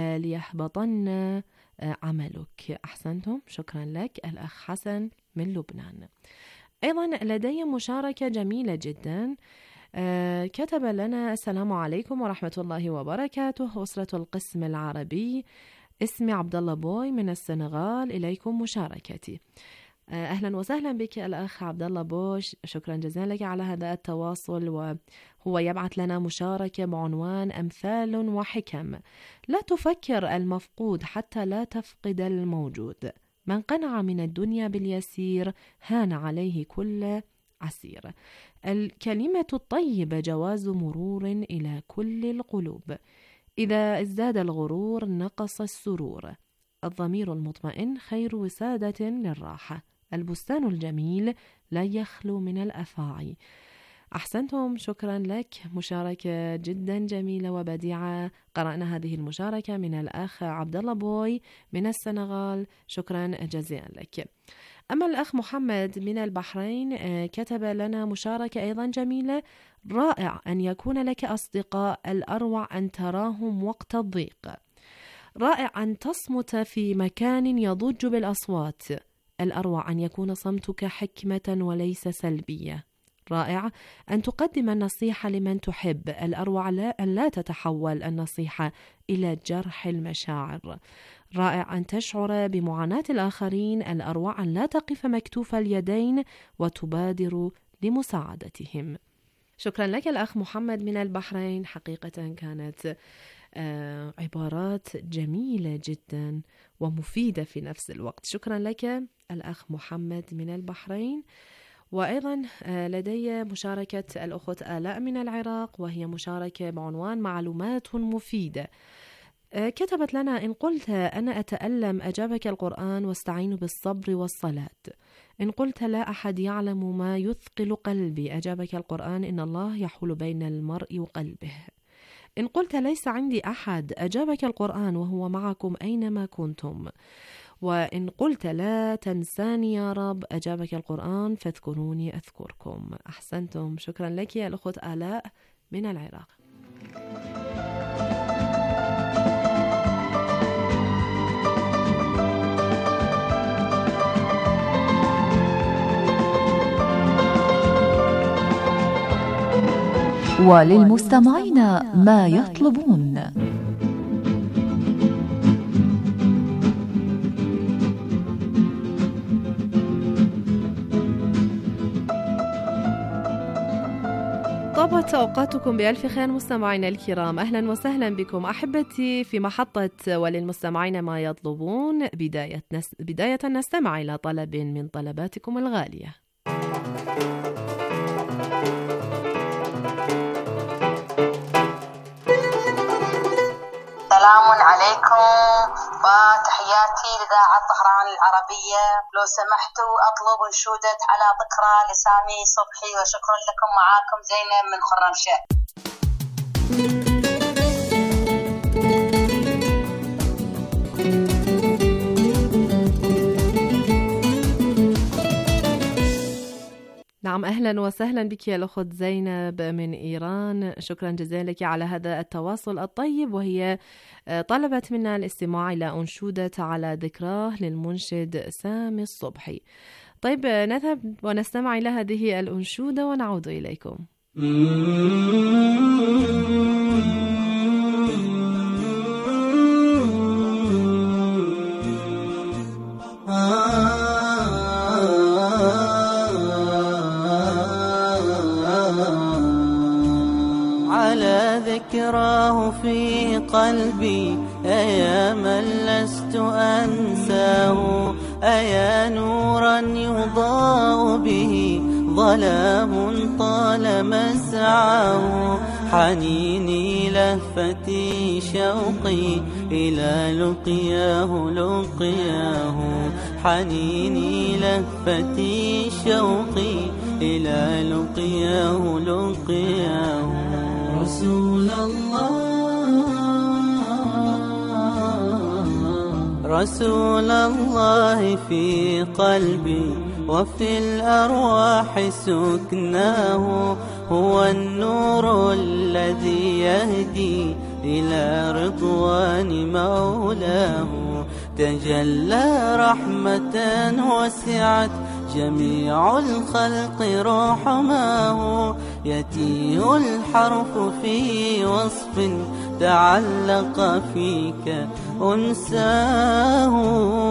ليحبطن عملك. أحسنتم، شكرا لك الأخ حسن من لبنان. أيضا لدي مشاركة جميلة جدا، كتب لنا: السلام عليكم ورحمة الله وبركاته، أسرة القسم العربي، اسمي عبد الله بوي من السنغال، إليكم مشاركتي. أهلا وسهلا بك الأخ عبد الله بوش، شكرا جزيلا لك على هذا التواصل. وهو يبعث لنا مشاركة بعنوان: أمثال وحكم. لا تفكر المفقود حتى لا تفقد الموجود. من قنع من الدنيا باليسير هان عليه كل عسير. الكلمة الطيبة جواز مرور إلى كل القلوب. إذا ازداد الغرور نقص السرور. الضمير المطمئن خير وسادة للراحة. البستان الجميل لا يخلو من الأفاعي. أحسنتم، شكرا لك، مشاركة جدا جميلة وبديعة. قرأنا هذه المشاركة من الأخ عبد الله بوي من السنغال، شكرا جزيلا لك. أما الأخ محمد من البحرين كتب لنا مشاركة أيضا جميلة: رائع أن يكون لك أصدقاء، الأروع أن تراهم وقت الضيق. رائع أن تصمت في مكان يضج بالأصوات. الأروع أن يكون صمتك حكمة وليس سلبية. رائع أن تقدم النصيحة لمن تحب. الأروع أن لا تتحول النصيحة إلى جرح المشاعر. رائع أن تشعر بمعاناة الآخرين. الأروع أن لا تقف مكتوف اليدين وتبادر لمساعدتهم. شكرا لك الأخ محمد من البحرين، حقيقة كانت عبارات جميلة جدا ومفيدة في نفس الوقت. شكرا لك الأخ محمد من البحرين. وأيضا لدي مشاركة الأخت آلاء من العراق، وهي مشاركة بعنوان: معلومات مفيدة. كتبت لنا: إن قلت أنا أتألم أجابك القرآن واستعين بالصبر والصلاة. إن قلت لا أحد يعلم ما يثقل قلبي أجابك القرآن: إن الله يحول بين المرء وقلبه. إن قلت ليس عندي أحد أجابك القرآن: وهو معكم أينما كنتم. وإن قلت لا تنساني يا رب أجابك القرآن: فاذكروني أذكركم. أحسنتم، شكرا لك يا الأخت آلاء من العراق. وللمستمعين ما يطلبون. طابت أوقاتكم بألف خير مستمعينا الكرام، أهلا وسهلا بكم أحبتي في محطة وللمستمعين ما يطلبون. بداية نستمع إلى طلب من طلباتكم الغالية. في إذاعة طهران العربية. لو سمحتوا أطلب أنشودة على ذكرى لسامي صبحي، وشكرا لكم. معاكم زينب من خرمشة. نعم، أهلا وسهلا بك يا الأخت زينب من إيران. شكرا جزيلا لك على هذا التواصل الطيب. وهي طلبت منا الاستماع إلى أنشودة على ذكراه للمنشد سامي الصبحي. طيب نذهب ونستمع إلى هذه الأنشودة ونعود إليكم. على ذكراه في قلبي أياما لست أنساه، أيا نورا يضاء به ظلام طال مسعاه، حنيني لهفتي شوقي إلى لقياه لقياه، حنيني لهفتي شوقي إلى لقياه لقياه. رسول الله في قلبي وفي الأرواح سكناه، هو النور الذي يهدي إلى رضوان مولاه، تجلى رحمة وسعت جميع الخلق رحماه، يتيه الحرف في وصف تعلق فيك أنساه.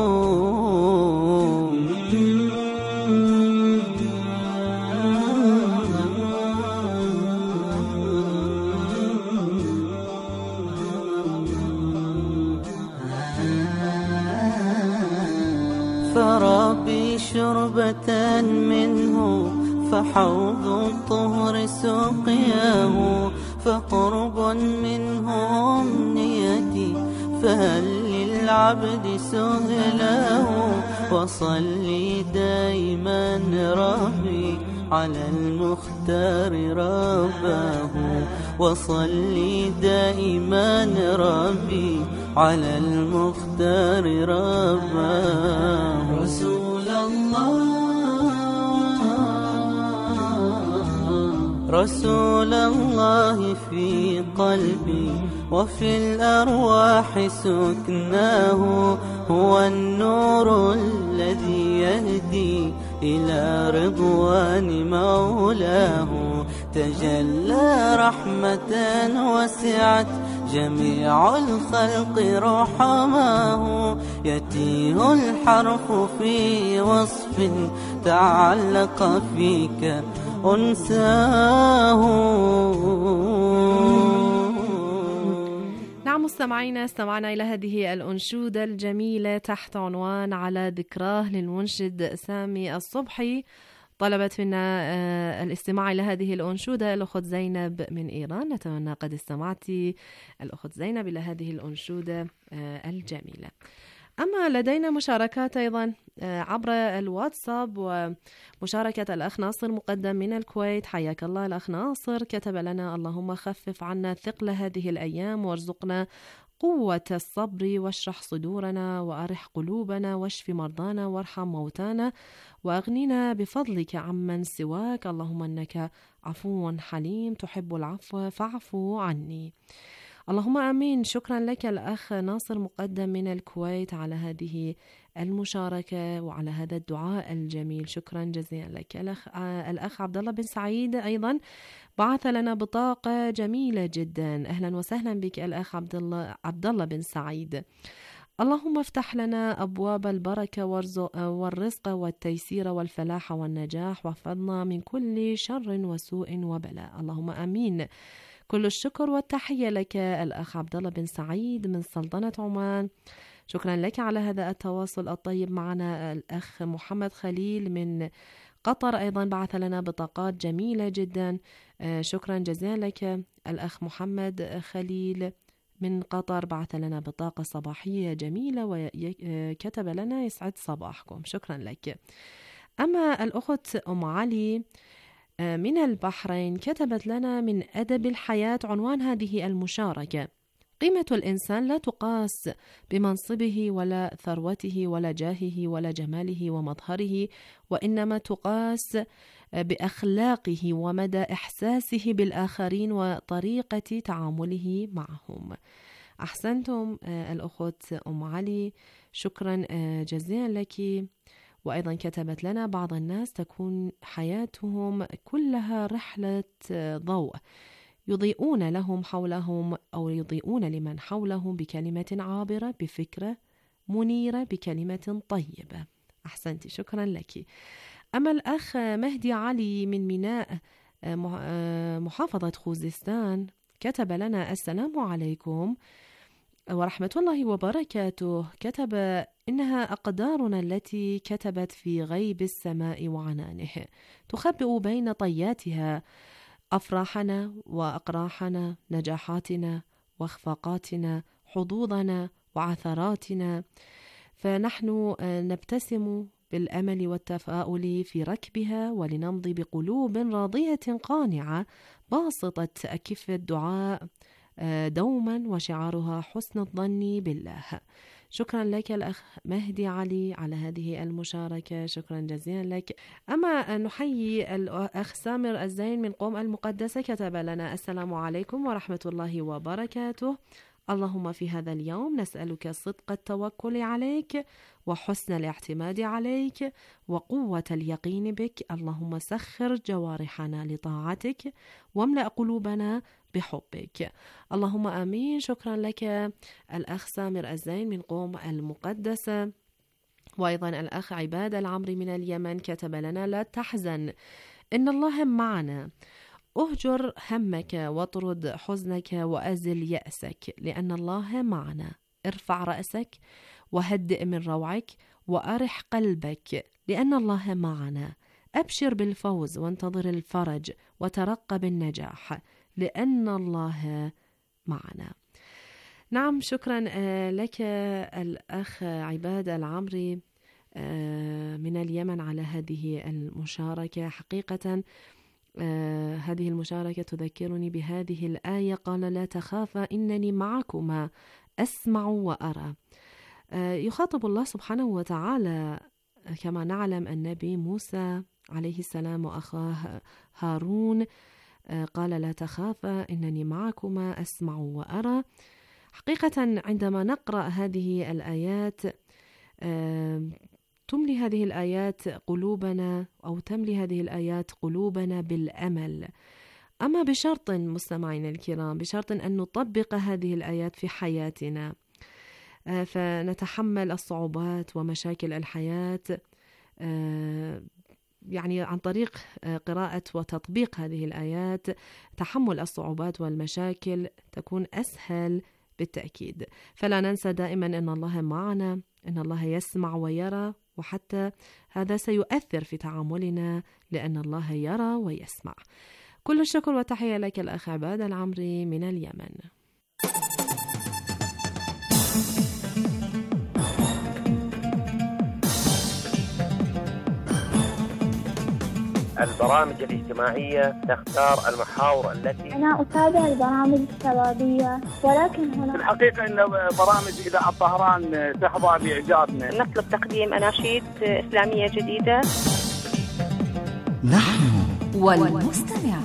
فربي شربة منه فحوض الطهر سقياه، فقرب منه أمنيتي فهل للعبد سهلاه، وصلي دائما ربي على المختار رباه، وصلي دائما ربي على المختار رباه. رسول الله في قلبي وفي الأرواح سكناه، هو النور الذي يهدي إلى رضوان مولاه، تجلى رحمة وسعت جميع الخلق رحماه، يتيه الحرف في وصف تعلق فيك أنساه. نعم مستمعينا، استمعنا إلى هذه الأنشودة الجميلة تحت عنوان على ذكراه للمنشد سامي الصبحي. طلبت منا الاستماع إلى هذه الأنشودة الأخت زينب من إيران. نتمنى قد استمعتي الأخت زينب إلى هذه الأنشودة الجميلة. أما لدينا مشاركات أيضا عبر الواتساب، ومشاركة الأخ ناصر مقدم من الكويت. حياك الله الأخ ناصر. كتب لنا: اللهم خفف عنا ثقل هذه الأيام وارزقنا قوة الصبر، واشرح صدورنا وأرح قلوبنا، واشف مرضانا وارحم موتانا، وأغننا بفضلك عمن سواك، اللهم إنك عفو حليم تحب العفو فاعفو عني. اللهم آمين. شكرا لك الأخ ناصر مقدم من الكويت على هذه المشاركة وعلى هذا الدعاء الجميل. شكرا جزيلا لك. الأخ عبد الله بن سعيد أيضا بعث لنا بطاقة جميلة جدا. أهلا وسهلا بك الأخ عبد الله بن سعيد. اللهم افتح لنا أبواب البركة والرزق والتيسير والفلاح والنجاح، واحفظنا من كل شر وسوء وبلاء. اللهم آمين. كل الشكر والتحية لك الأخ عبد الله بن سعيد من سلطنة عمان. شكرا لك على هذا التواصل الطيب معنا. الأخ محمد خليل من قطر أيضا بعث لنا بطاقات جميلة جدا. شكرا جزيلا لك الأخ محمد خليل من قطر بعث لنا بطاقة صباحية جميلة وكتب لنا يسعد صباحكم، شكرا لك. أما الأخت أم علي من البحرين كتبت لنا من أدب الحياة عنوان هذه المشاركة: قيمة الإنسان لا تقاس بمنصبه ولا ثروته ولا جاهه ولا جماله ومظهره، وإنما تقاس بأخلاقه ومدى إحساسه بالآخرين وطريقة تعامله معهم. أحسنتم الأخت أم علي، شكرا جزيلا لك. وأيضا كتبت لنا: بعض الناس تكون حياتهم كلها رحلة ضوء، يضيئون لهم حولهم أو يضيئون لمن حولهم بكلمة عابرة، بفكرة منيرة، بكلمة طيبة. أحسنتي، شكرا لك. أما الأخ مهدي علي من ميناء محافظة خوزستان كتب لنا: السلام عليكم ورحمة الله وبركاته. كتب: إنها أقدارنا التي كتبت في غيب السماء وعنانه، تخبئ بين طياتها أفراحنا وأقراحنا، نجاحاتنا واخفاقاتنا، حظوظنا وعثراتنا، فنحن نبتسم بالأمل والتفاؤل في ركبها، ولنمضي بقلوب راضية قانعة باسطة أكف الدعاء دوما، وشعارها حسن الظن بالله. شكرا لك الأخ مهدي علي على هذه المشاركة، شكرا جزيلا لك. أما نحيي الأخ سامر الزين من قوم المقدسة، كتب لنا: السلام عليكم ورحمة الله وبركاته. اللهم في هذا اليوم نسألك صدق التوكل عليك وحسن الاعتماد عليك وقوة اليقين بك. اللهم سخر جوارحنا لطاعتك واملأ قلوبنا بحبك. اللهم آمين. شكرا لك الأخ سامر الزين من قوم المقدسة. وأيضا الأخ عباد العمري من اليمن كتب لنا: لا تحزن، إن الله معنا، أهجر همك واطرد حزنك وأزل يأسك، لأن الله معنا. ارفع رأسك وهدئ من روعك وأرح قلبك، لأن الله معنا. أبشر بالفوز وانتظر الفرج وترقب النجاح، لأن الله معنا. نعم، شكرا لك الأخ عباد العمري من اليمن على هذه المشاركة. حقيقة هذه المشاركة تذكرني بهذه الآية: قال: لا تخافا إنني معكما أسمع وأرى. يخاطب الله سبحانه وتعالى كما نعلم النبي موسى عليه السلام وأخاه هارون، قال: لا تخافا إنني معكما أسمع وأرى. حقيقة عندما نقرأ هذه الآيات تملي هذه الآيات قلوبنا، أو تملي هذه الآيات قلوبنا بالأمل، أما بشرط مستمعينا الكرام، بشرط أن نطبق هذه الآيات في حياتنا، فنتحمل الصعوبات ومشاكل الحياة يعني عن طريق قراءة وتطبيق هذه الآيات. تحمل الصعوبات والمشاكل تكون أسهل بالتأكيد. فلا ننسى دائما أن الله معنا، أن الله يسمع ويرى، وحتى هذا سيؤثر في تعاملنا لأن الله يرى ويسمع. كل الشكر والتحية لك الأخ عباد العمري من اليمن. البرامج الاجتماعية تختار المحاور التي أنا أتابع البرامج الشبابية، ولكن هنا في الحقيقة أن برامج إذاعة طهران تحظى بإعجابنا. نطلب تقديم أناشيد إسلامية جديدة. نحن والمستمع.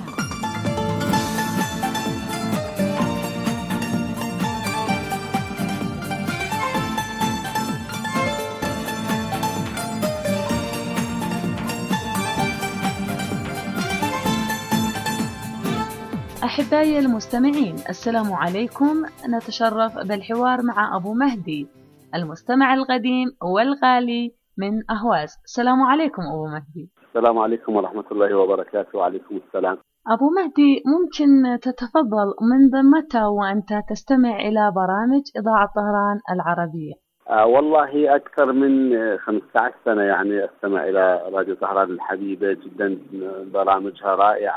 أحبائي المستمعين، السلام عليكم. نتشرف بالحوار مع أبو مهدي، المستمع القديم والغالي من أهواز. السلام عليكم أبو مهدي. السلام عليكم ورحمة الله وبركاته. وعليكم السلام. أبو مهدي، ممكن تتفضل منذ متى وأنت تستمع إلى برامج إذاعة طهران العربية؟ والله أكثر من 15 سنة يعني أستمع إلى راديو طهران الحبيبة جدا، برامجها رائعة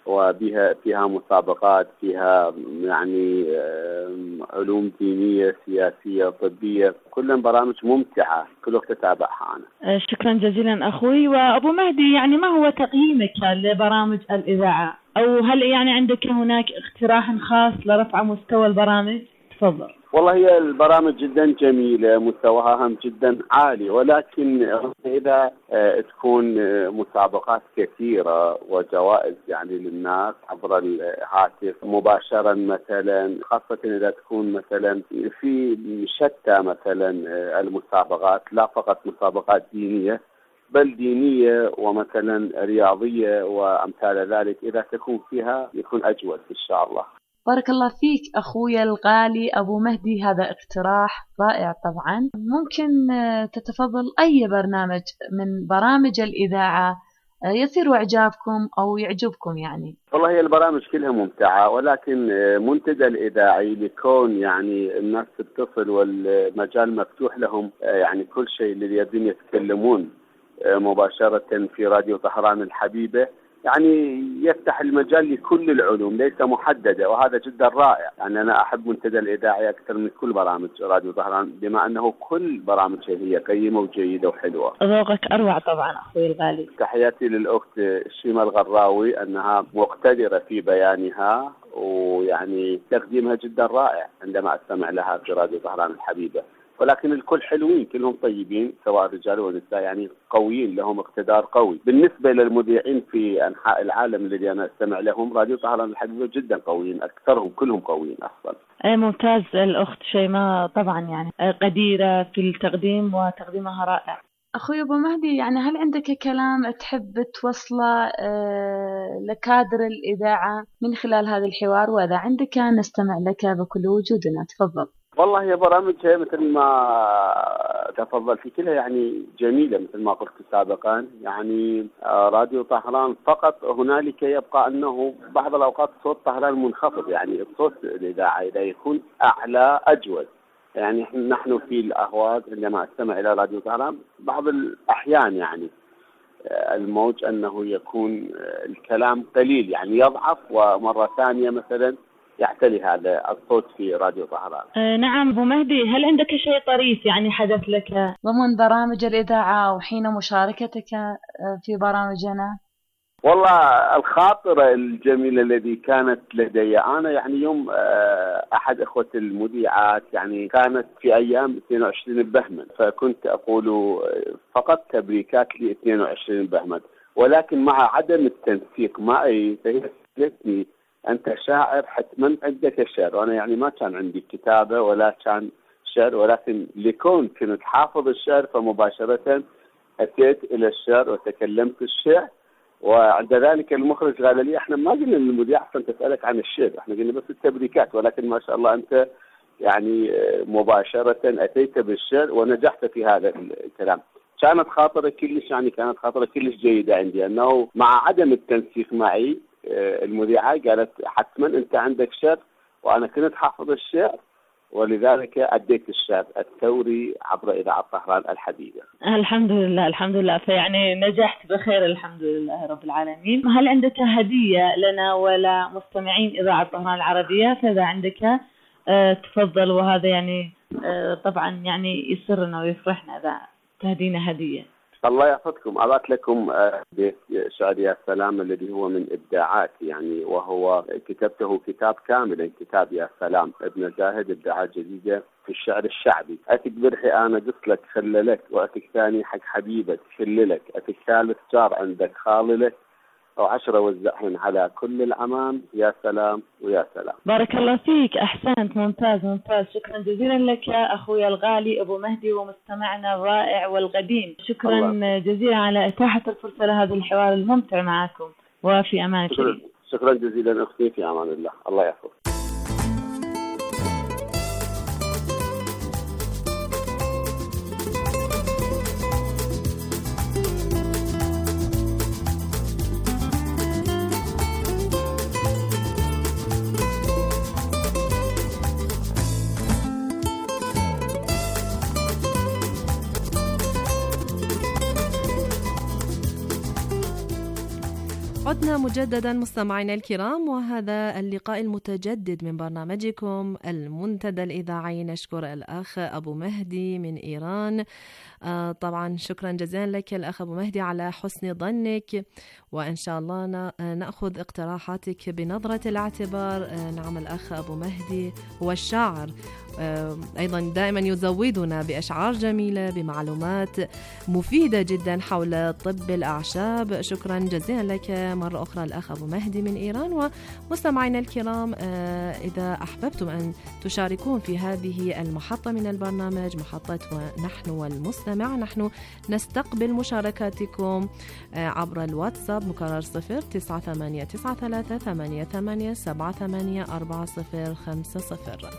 وبها فيها مسابقات، فيها يعني علوم دينية سياسية طبية، كلها برامج ممتعة كل وقت أتابعها أنا. شكرا جزيلا أخوي. وأبو مهدي، يعني ما هو تقييمك لبرامج الإذاعة، أو هل يعني عندك هناك اقتراح خاص لرفع مستوى البرامج؟ تفضل. والله هي البرامج جدا جميلة، مستواها هم جدا عالي، ولكن إذا تكون مسابقات كثيرة وجوائز يعني للناس عبر الهاتف مباشرة مثلا، خاصة إذا تكون مثلا في شتى مثلا المسابقات، لا فقط مسابقات دينية بل دينية ومثلا رياضية وأمثال ذلك، إذا تكون فيها يكون أجود إن شاء الله. بارك الله فيك أخوي الغالي أبو مهدي، هذا اقتراح رائع طبعا. ممكن تتفضل أي برنامج من برامج الإذاعة يثير إعجابكم أو يعجبكم يعني؟ والله هي البرامج كلها ممتعة، ولكن منتدى الإذاعي لكون يعني الناس تتصل والمجال مفتوح لهم، يعني كل شيء اللي يبين يتكلمون مباشرة في راديو طهران الحبيبة، يعني يفتح المجال لكل العلوم ليس محددة، وهذا جدا رائع. يعني أنا أحب منتدى الإذاعي أكثر من كل برامج راديو طهران، بما أنه كل برامجه هي قيمة وجيدة وحلوة. ذوقك أروع طبعا أخوي الغالي. تحياتي للأخت شيماء الغراوي، أنها مقتدرة في بيانها ويعني تقديمها جدا رائع عندما أستمع لها في راديو طهران الحبيبة. ولكن الكل حلوين، كلهم طيبين سواء رجال ونساء، يعني قويين لهم اقتدار قوي. بالنسبة للمذيعين في أنحاء العالم الذي أنا أستمع لهم راديو طهران الحبيبة جدا قويين، أكثرهم كلهم قويين أصلا. ممتاز. الأخت شيماء طبعا يعني قديرة في التقديم وتقديمها رائع. أخوي أبو مهدي، يعني هل عندك كلام تحب توصله لكادر الإذاعة من خلال هذا الحوار؟ وإذا عندك نستمع لك بكل وجودنا، تفضل. والله هي برامجها مثل ما تفضل في كلها يعني جميلة مثل ما قلت سابقا. يعني راديو طهران فقط هنالك يبقى أنه بعض الأوقات صوت طهران منخفض، يعني الصوت الإذاعة إذا يكون أعلى أجود. يعني نحن في الأهواز عندما أستمع إلى راديو طهران بعض الأحيان يعني الموج أنه يكون الكلام قليل يعني يضعف، ومرة ثانية مثلا يعتلي هذا الصوت في راديو طهران. نعم أبو مهدي، هل عندك شيء طريف يعني حدث لك ضمن برامج الإذاعة أو حين مشاركتك في برامجنا؟ والله الخاطرة الجميلة الذي كانت لدي أنا يعني يوم أحد أخوة المذيعات، يعني كانت في أيام 22 بهمن، فكنت أقول فقط تبريكات ل 22 بهمن، ولكن مع عدم التنسيق معي فهي سألتني أنت شاعر حتما عندك شعر، وأنا يعني ما كان عندي كتابة ولا كان شعر، ولكن لكون كنت حافظ الشعر فمباشرة أتيت إلى الشعر وتكلمت الشعر. وعند ذلك المخرج قال لي احنا ما قلنا للمذيع اصلا تسألك عن الشعر، احنا قلنا بس التبريكات، ولكن ما شاء الله أنت يعني مباشرة أتيت بالشعر ونجحت في هذا الكلام. كانت خاطرة كلش جيدة عندي، أنه مع عدم التنسيق معي المذيعة قالت حتما أنت عندك شعر، وأنا كنت حافظ الشعر، ولذلك أديت الشعر الثوري عبر إذاعة طهران الحبيبة. الحمد لله الحمد لله، فيعني نجحت بخير الحمد لله رب العالمين. هل عندك هدية لنا ولا مستمعين إذاعة طهران العربية؟ فإذا عندك تفضل، وهذا يعني طبعا يعني يسرنا ويفرحنا إذا تهدينا هدية. الله يحفظكم. أبعث لكم بيت شعر يا سلام الذي هو من إبداعاتي، يعني وهو كتبته كتاب كاملا، كتاب يا سلام ابن زاهد إبداعات جديدة في الشعر الشعبي. أتك برحي أنا قص لك خللك، وأتك ثاني حق حبيبك خللك، أتك ثالث جار عندك خاللك، و10 وزعهن على كل العمام يا سلام ويا سلام. بارك الله فيك، أحسنت، ممتاز ممتاز. شكرا جزيلا لك يا أخوي الغالي أبو مهدي ومستمعنا الرائع والقديم. شكرا الله جزيلا على إتاحة الفرصة لهذا الحوار الممتع معكم، وفي أمان الله. شكرا جزيلا أختي، في أمان الله. الله يحفظك. عدنا مجددا مستمعينا الكرام، وهذا اللقاء المتجدد من برنامجكم المنتدى الإذاعي. نشكر الأخ أبو مهدي من إيران. طبعا شكرا جزيلا لك الأخ أبو مهدي على حسن ظنك، وإن شاء الله نأخذ اقتراحاتك بنظرة الاعتبار. نعم، الأخ أبو مهدي هو الشاعر، أيضا دائما يزودنا بأشعار جميلة بمعلومات مفيدة جدا حول طب الأعشاب. شكرا جزيلا لك مرة أخرى الأخ أبو مهدي من إيران. ومستمعينا الكرام، إذا أحببتم أن تشاركون في هذه المحطة من البرنامج، محطة ونحن والمستمع، نحن نستقبل مشاركاتكم عبر الواتساب مكرر 0989388784050.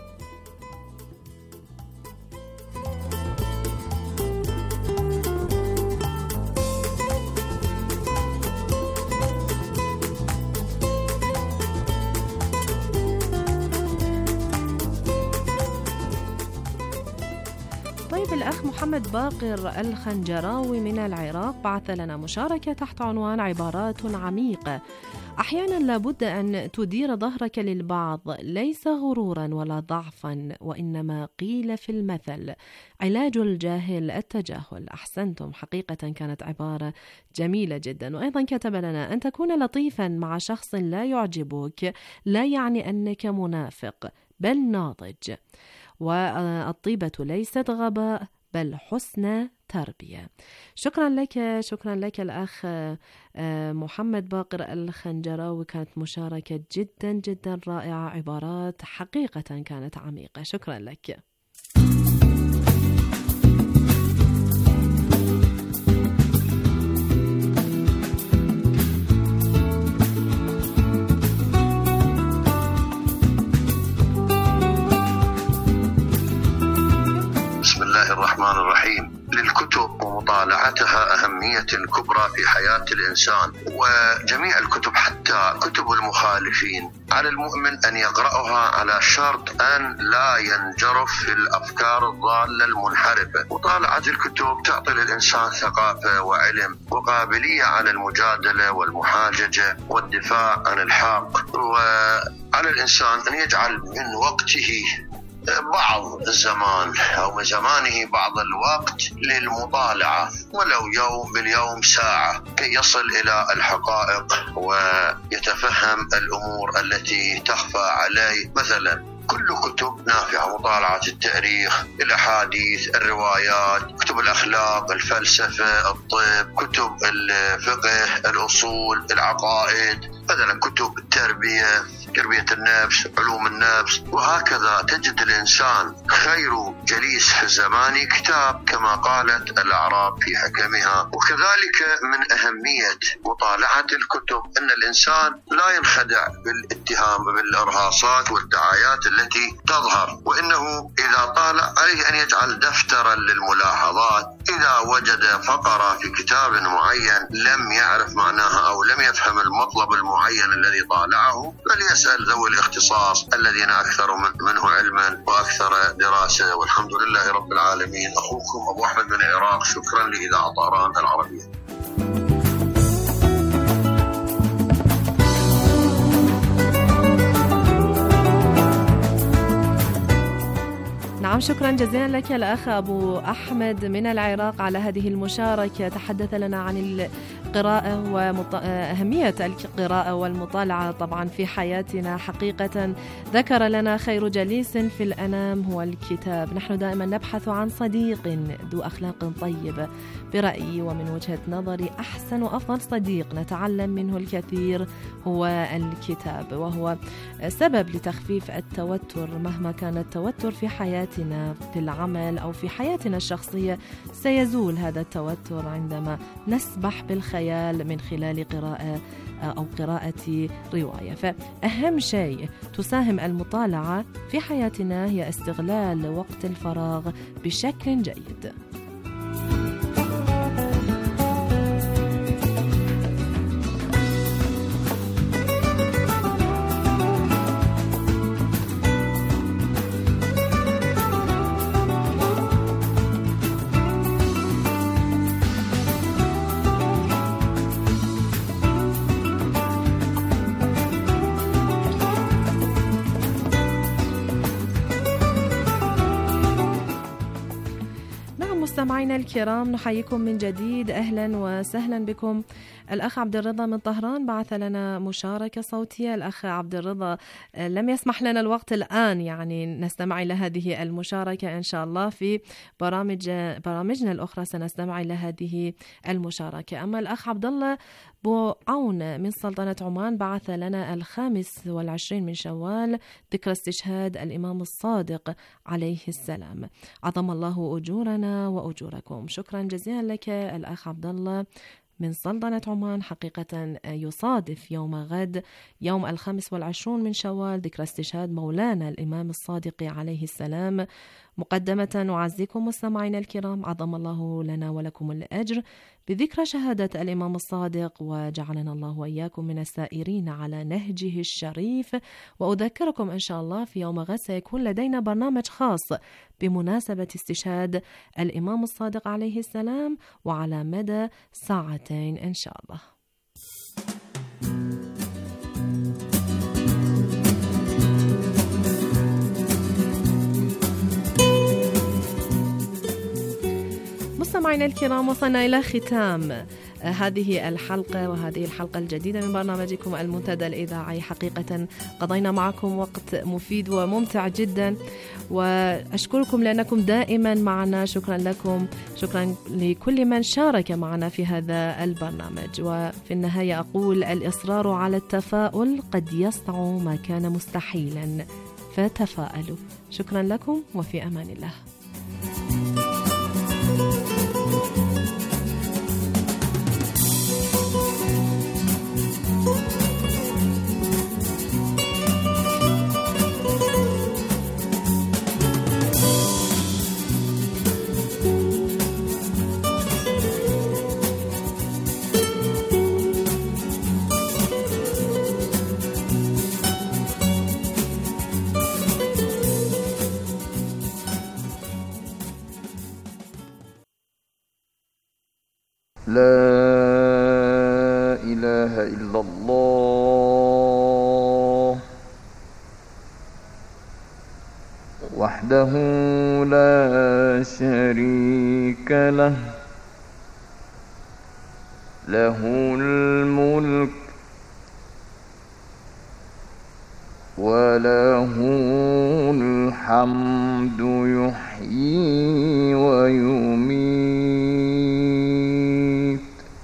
الأخ محمد باقر الخنجراوي من العراق بعث لنا مشاركة تحت عنوان عبارات عميقة. أحيانا لابد أن تدير ظهرك للبعض، ليس غرورا ولا ضعفا، وإنما قيل في المثل: علاج الجاهل التجاهل. أحسنتم، حقيقة كانت عبارة جميلة جدا. وأيضا كتب لنا: أن تكون لطيفا مع شخص لا يعجبك لا يعني أنك منافق، بل ناضج. والطيبة ليست غباء، بل حسن تربية. شكرا لك الأخ محمد باقر الخنجراوي، كانت مشاركة جدا جدا رائعة، عبارات حقيقة كانت عميقة. شكرا لك. بسم الله الرحمن الرحيم. للكتب ومطالعتها أهمية كبرى في حياة الإنسان، وجميع الكتب حتى كتب المخالفين على المؤمن أن يقرأها على شرط أن لا ينجرف في الأفكار الضالة المنحرفة. مطالعة الكتب تعطي للإنسان ثقافة وعلم وقابلية على المجادلة والمحاججة والدفاع عن الحق، وعلى الإنسان أن يجعل من وقته بعض الزمان أو من زمانه بعض الوقت للمطالعة، ولو يوم باليوم ساعة، كي يصل إلى الحقائق ويتفهم الأمور التي تخفى عليه. مثلا كل كتب نافعة: مطالعة التاريخ، الأحاديث، الروايات، كتب الأخلاق، الفلسفة، الطب، كتب الفقه، الأصول، العقائد، مثلا كتب التربية، تربية النفس، علوم النفس، وهكذا. تجد الإنسان خير جليس في الزمان كتاب، كما قالت الأعراب في حكمها. وكذلك من أهمية مطالعة الكتب أن الإنسان لا ينخدع بالاتهام بالإرهاصات والدعايات التي تظهر، وإنه إذا طالع عليه أن يجعل دفترا للملاحظات. إذا وجد فقرة في كتاب معين لم يعرف معناها أو لم يفهم المطلب المعين الذي طالعه، فليسأل ذوي الاختصاص الذين أكثر منه علما وأكثر دراسة. والحمد لله رب العالمين. أخوكم أبو أحمد من العراق. شكرا لإذاعة طهران العربية. نعم، شكرا جزيلا لك الأخ أبو أحمد من العراق على هذه المشاركة. تحدث لنا عن القراءة وأهمية القراءة والمطالعة طبعا في حياتنا. حقيقة ذكر لنا: خير جليس في الأنام هو الكتاب. نحن دائما نبحث عن صديق ذو أخلاق طيبة. برأيي ومن وجهة نظري أحسن وأفضل صديق نتعلم منه الكثير هو الكتاب، وهو سبب لتخفيف التوتر. مهما كان التوتر في حياتنا في العمل أو في حياتنا الشخصية، سيزول هذا التوتر عندما نسبح بالخيال من خلال قراءة أو قراءة رواية. فأهم شيء تساهم المطالعة في حياتنا هي استغلال وقت الفراغ بشكل جيد. مستمعينا الكرام نحييكم من جديد، أهلا وسهلا بكم. الأخ عبد الرضا من طهران بعث لنا مشاركة صوتية. الأخ عبد الرضا لم يسمح لنا الوقت الآن يعني نستمع إلى هذه المشاركة، إن شاء الله في برامجنا الأخرى سنستمع إلى هذه المشاركة. أما الأخ عبد الله بو عون من سلطنة عمان بعث لنا 25 من شوال ذكرى استشهاد الإمام الصادق عليه السلام. عظم الله أجورنا وأجوركم. شكرا جزيلا لك الأخ عبد الله من سلطنة عمان. حقيقة يصادف يوم غد يوم 25 من شوال ذكرى استشهاد مولانا الإمام الصادق عليه السلام. مقدمة نعزيكم مستمعينا الكرام، عظم الله لنا ولكم الأجر بذكرى شهادة الإمام الصادق، وجعلنا الله وإياكم من السائرين على نهجه الشريف. وأذكركم إن شاء الله في يوم غد سيكون لدينا برنامج خاص بمناسبة استشهاد الإمام الصادق عليه السلام، وعلى مدى ساعتين إن شاء الله. مستمعينا الكرام، وصلنا إلى ختام هذه الحلقة وهذه الحلقة الجديدة من برنامجكم المنتدى الإذاعي. حقيقة قضينا معكم وقت مفيد وممتع جدا، وأشكركم لأنكم دائما معنا. شكرا لكم، شكرا لكل من شارك معنا في هذا البرنامج. وفي النهاية أقول الإصرار على التفاؤل قد يصنع ما كان مستحيلا، فتفاءلوا. شكرا لكم وفي أمان الله. لا إله إلا الله وحده لا شريك له، له الملك وله الحمد، يحيي ويميت،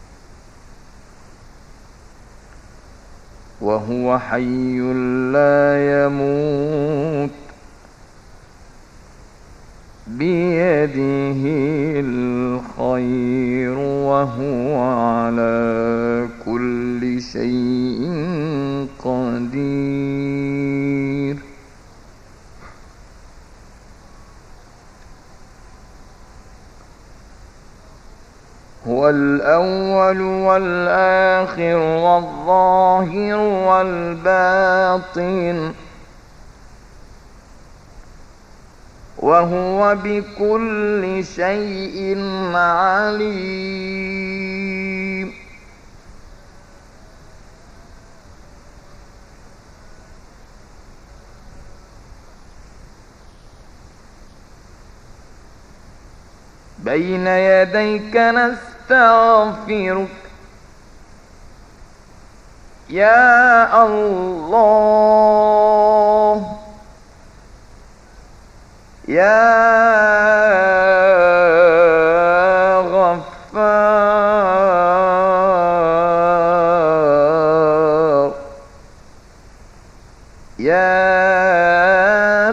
وهو حي لا يموت، بيده الخير وهو على كل شيء قدير. هو الأول والآخر والظاهر والباطن، وهو بكل شيء عليم. بين يديك نستغفرك يا الله، يا غفار، يا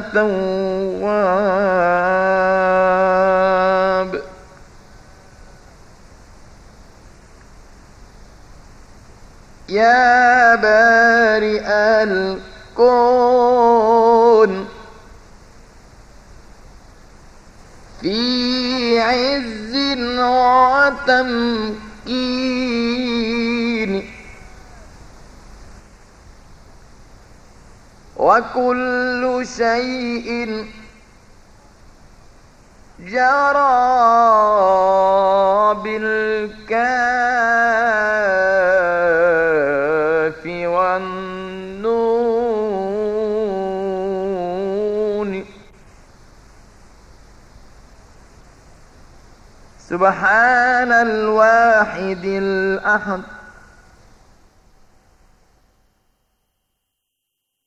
تواب، يا بارئ الكون، في عز وتمكين، وكل شيء جرى بالكاف والنون، سبحان الواحد الأحد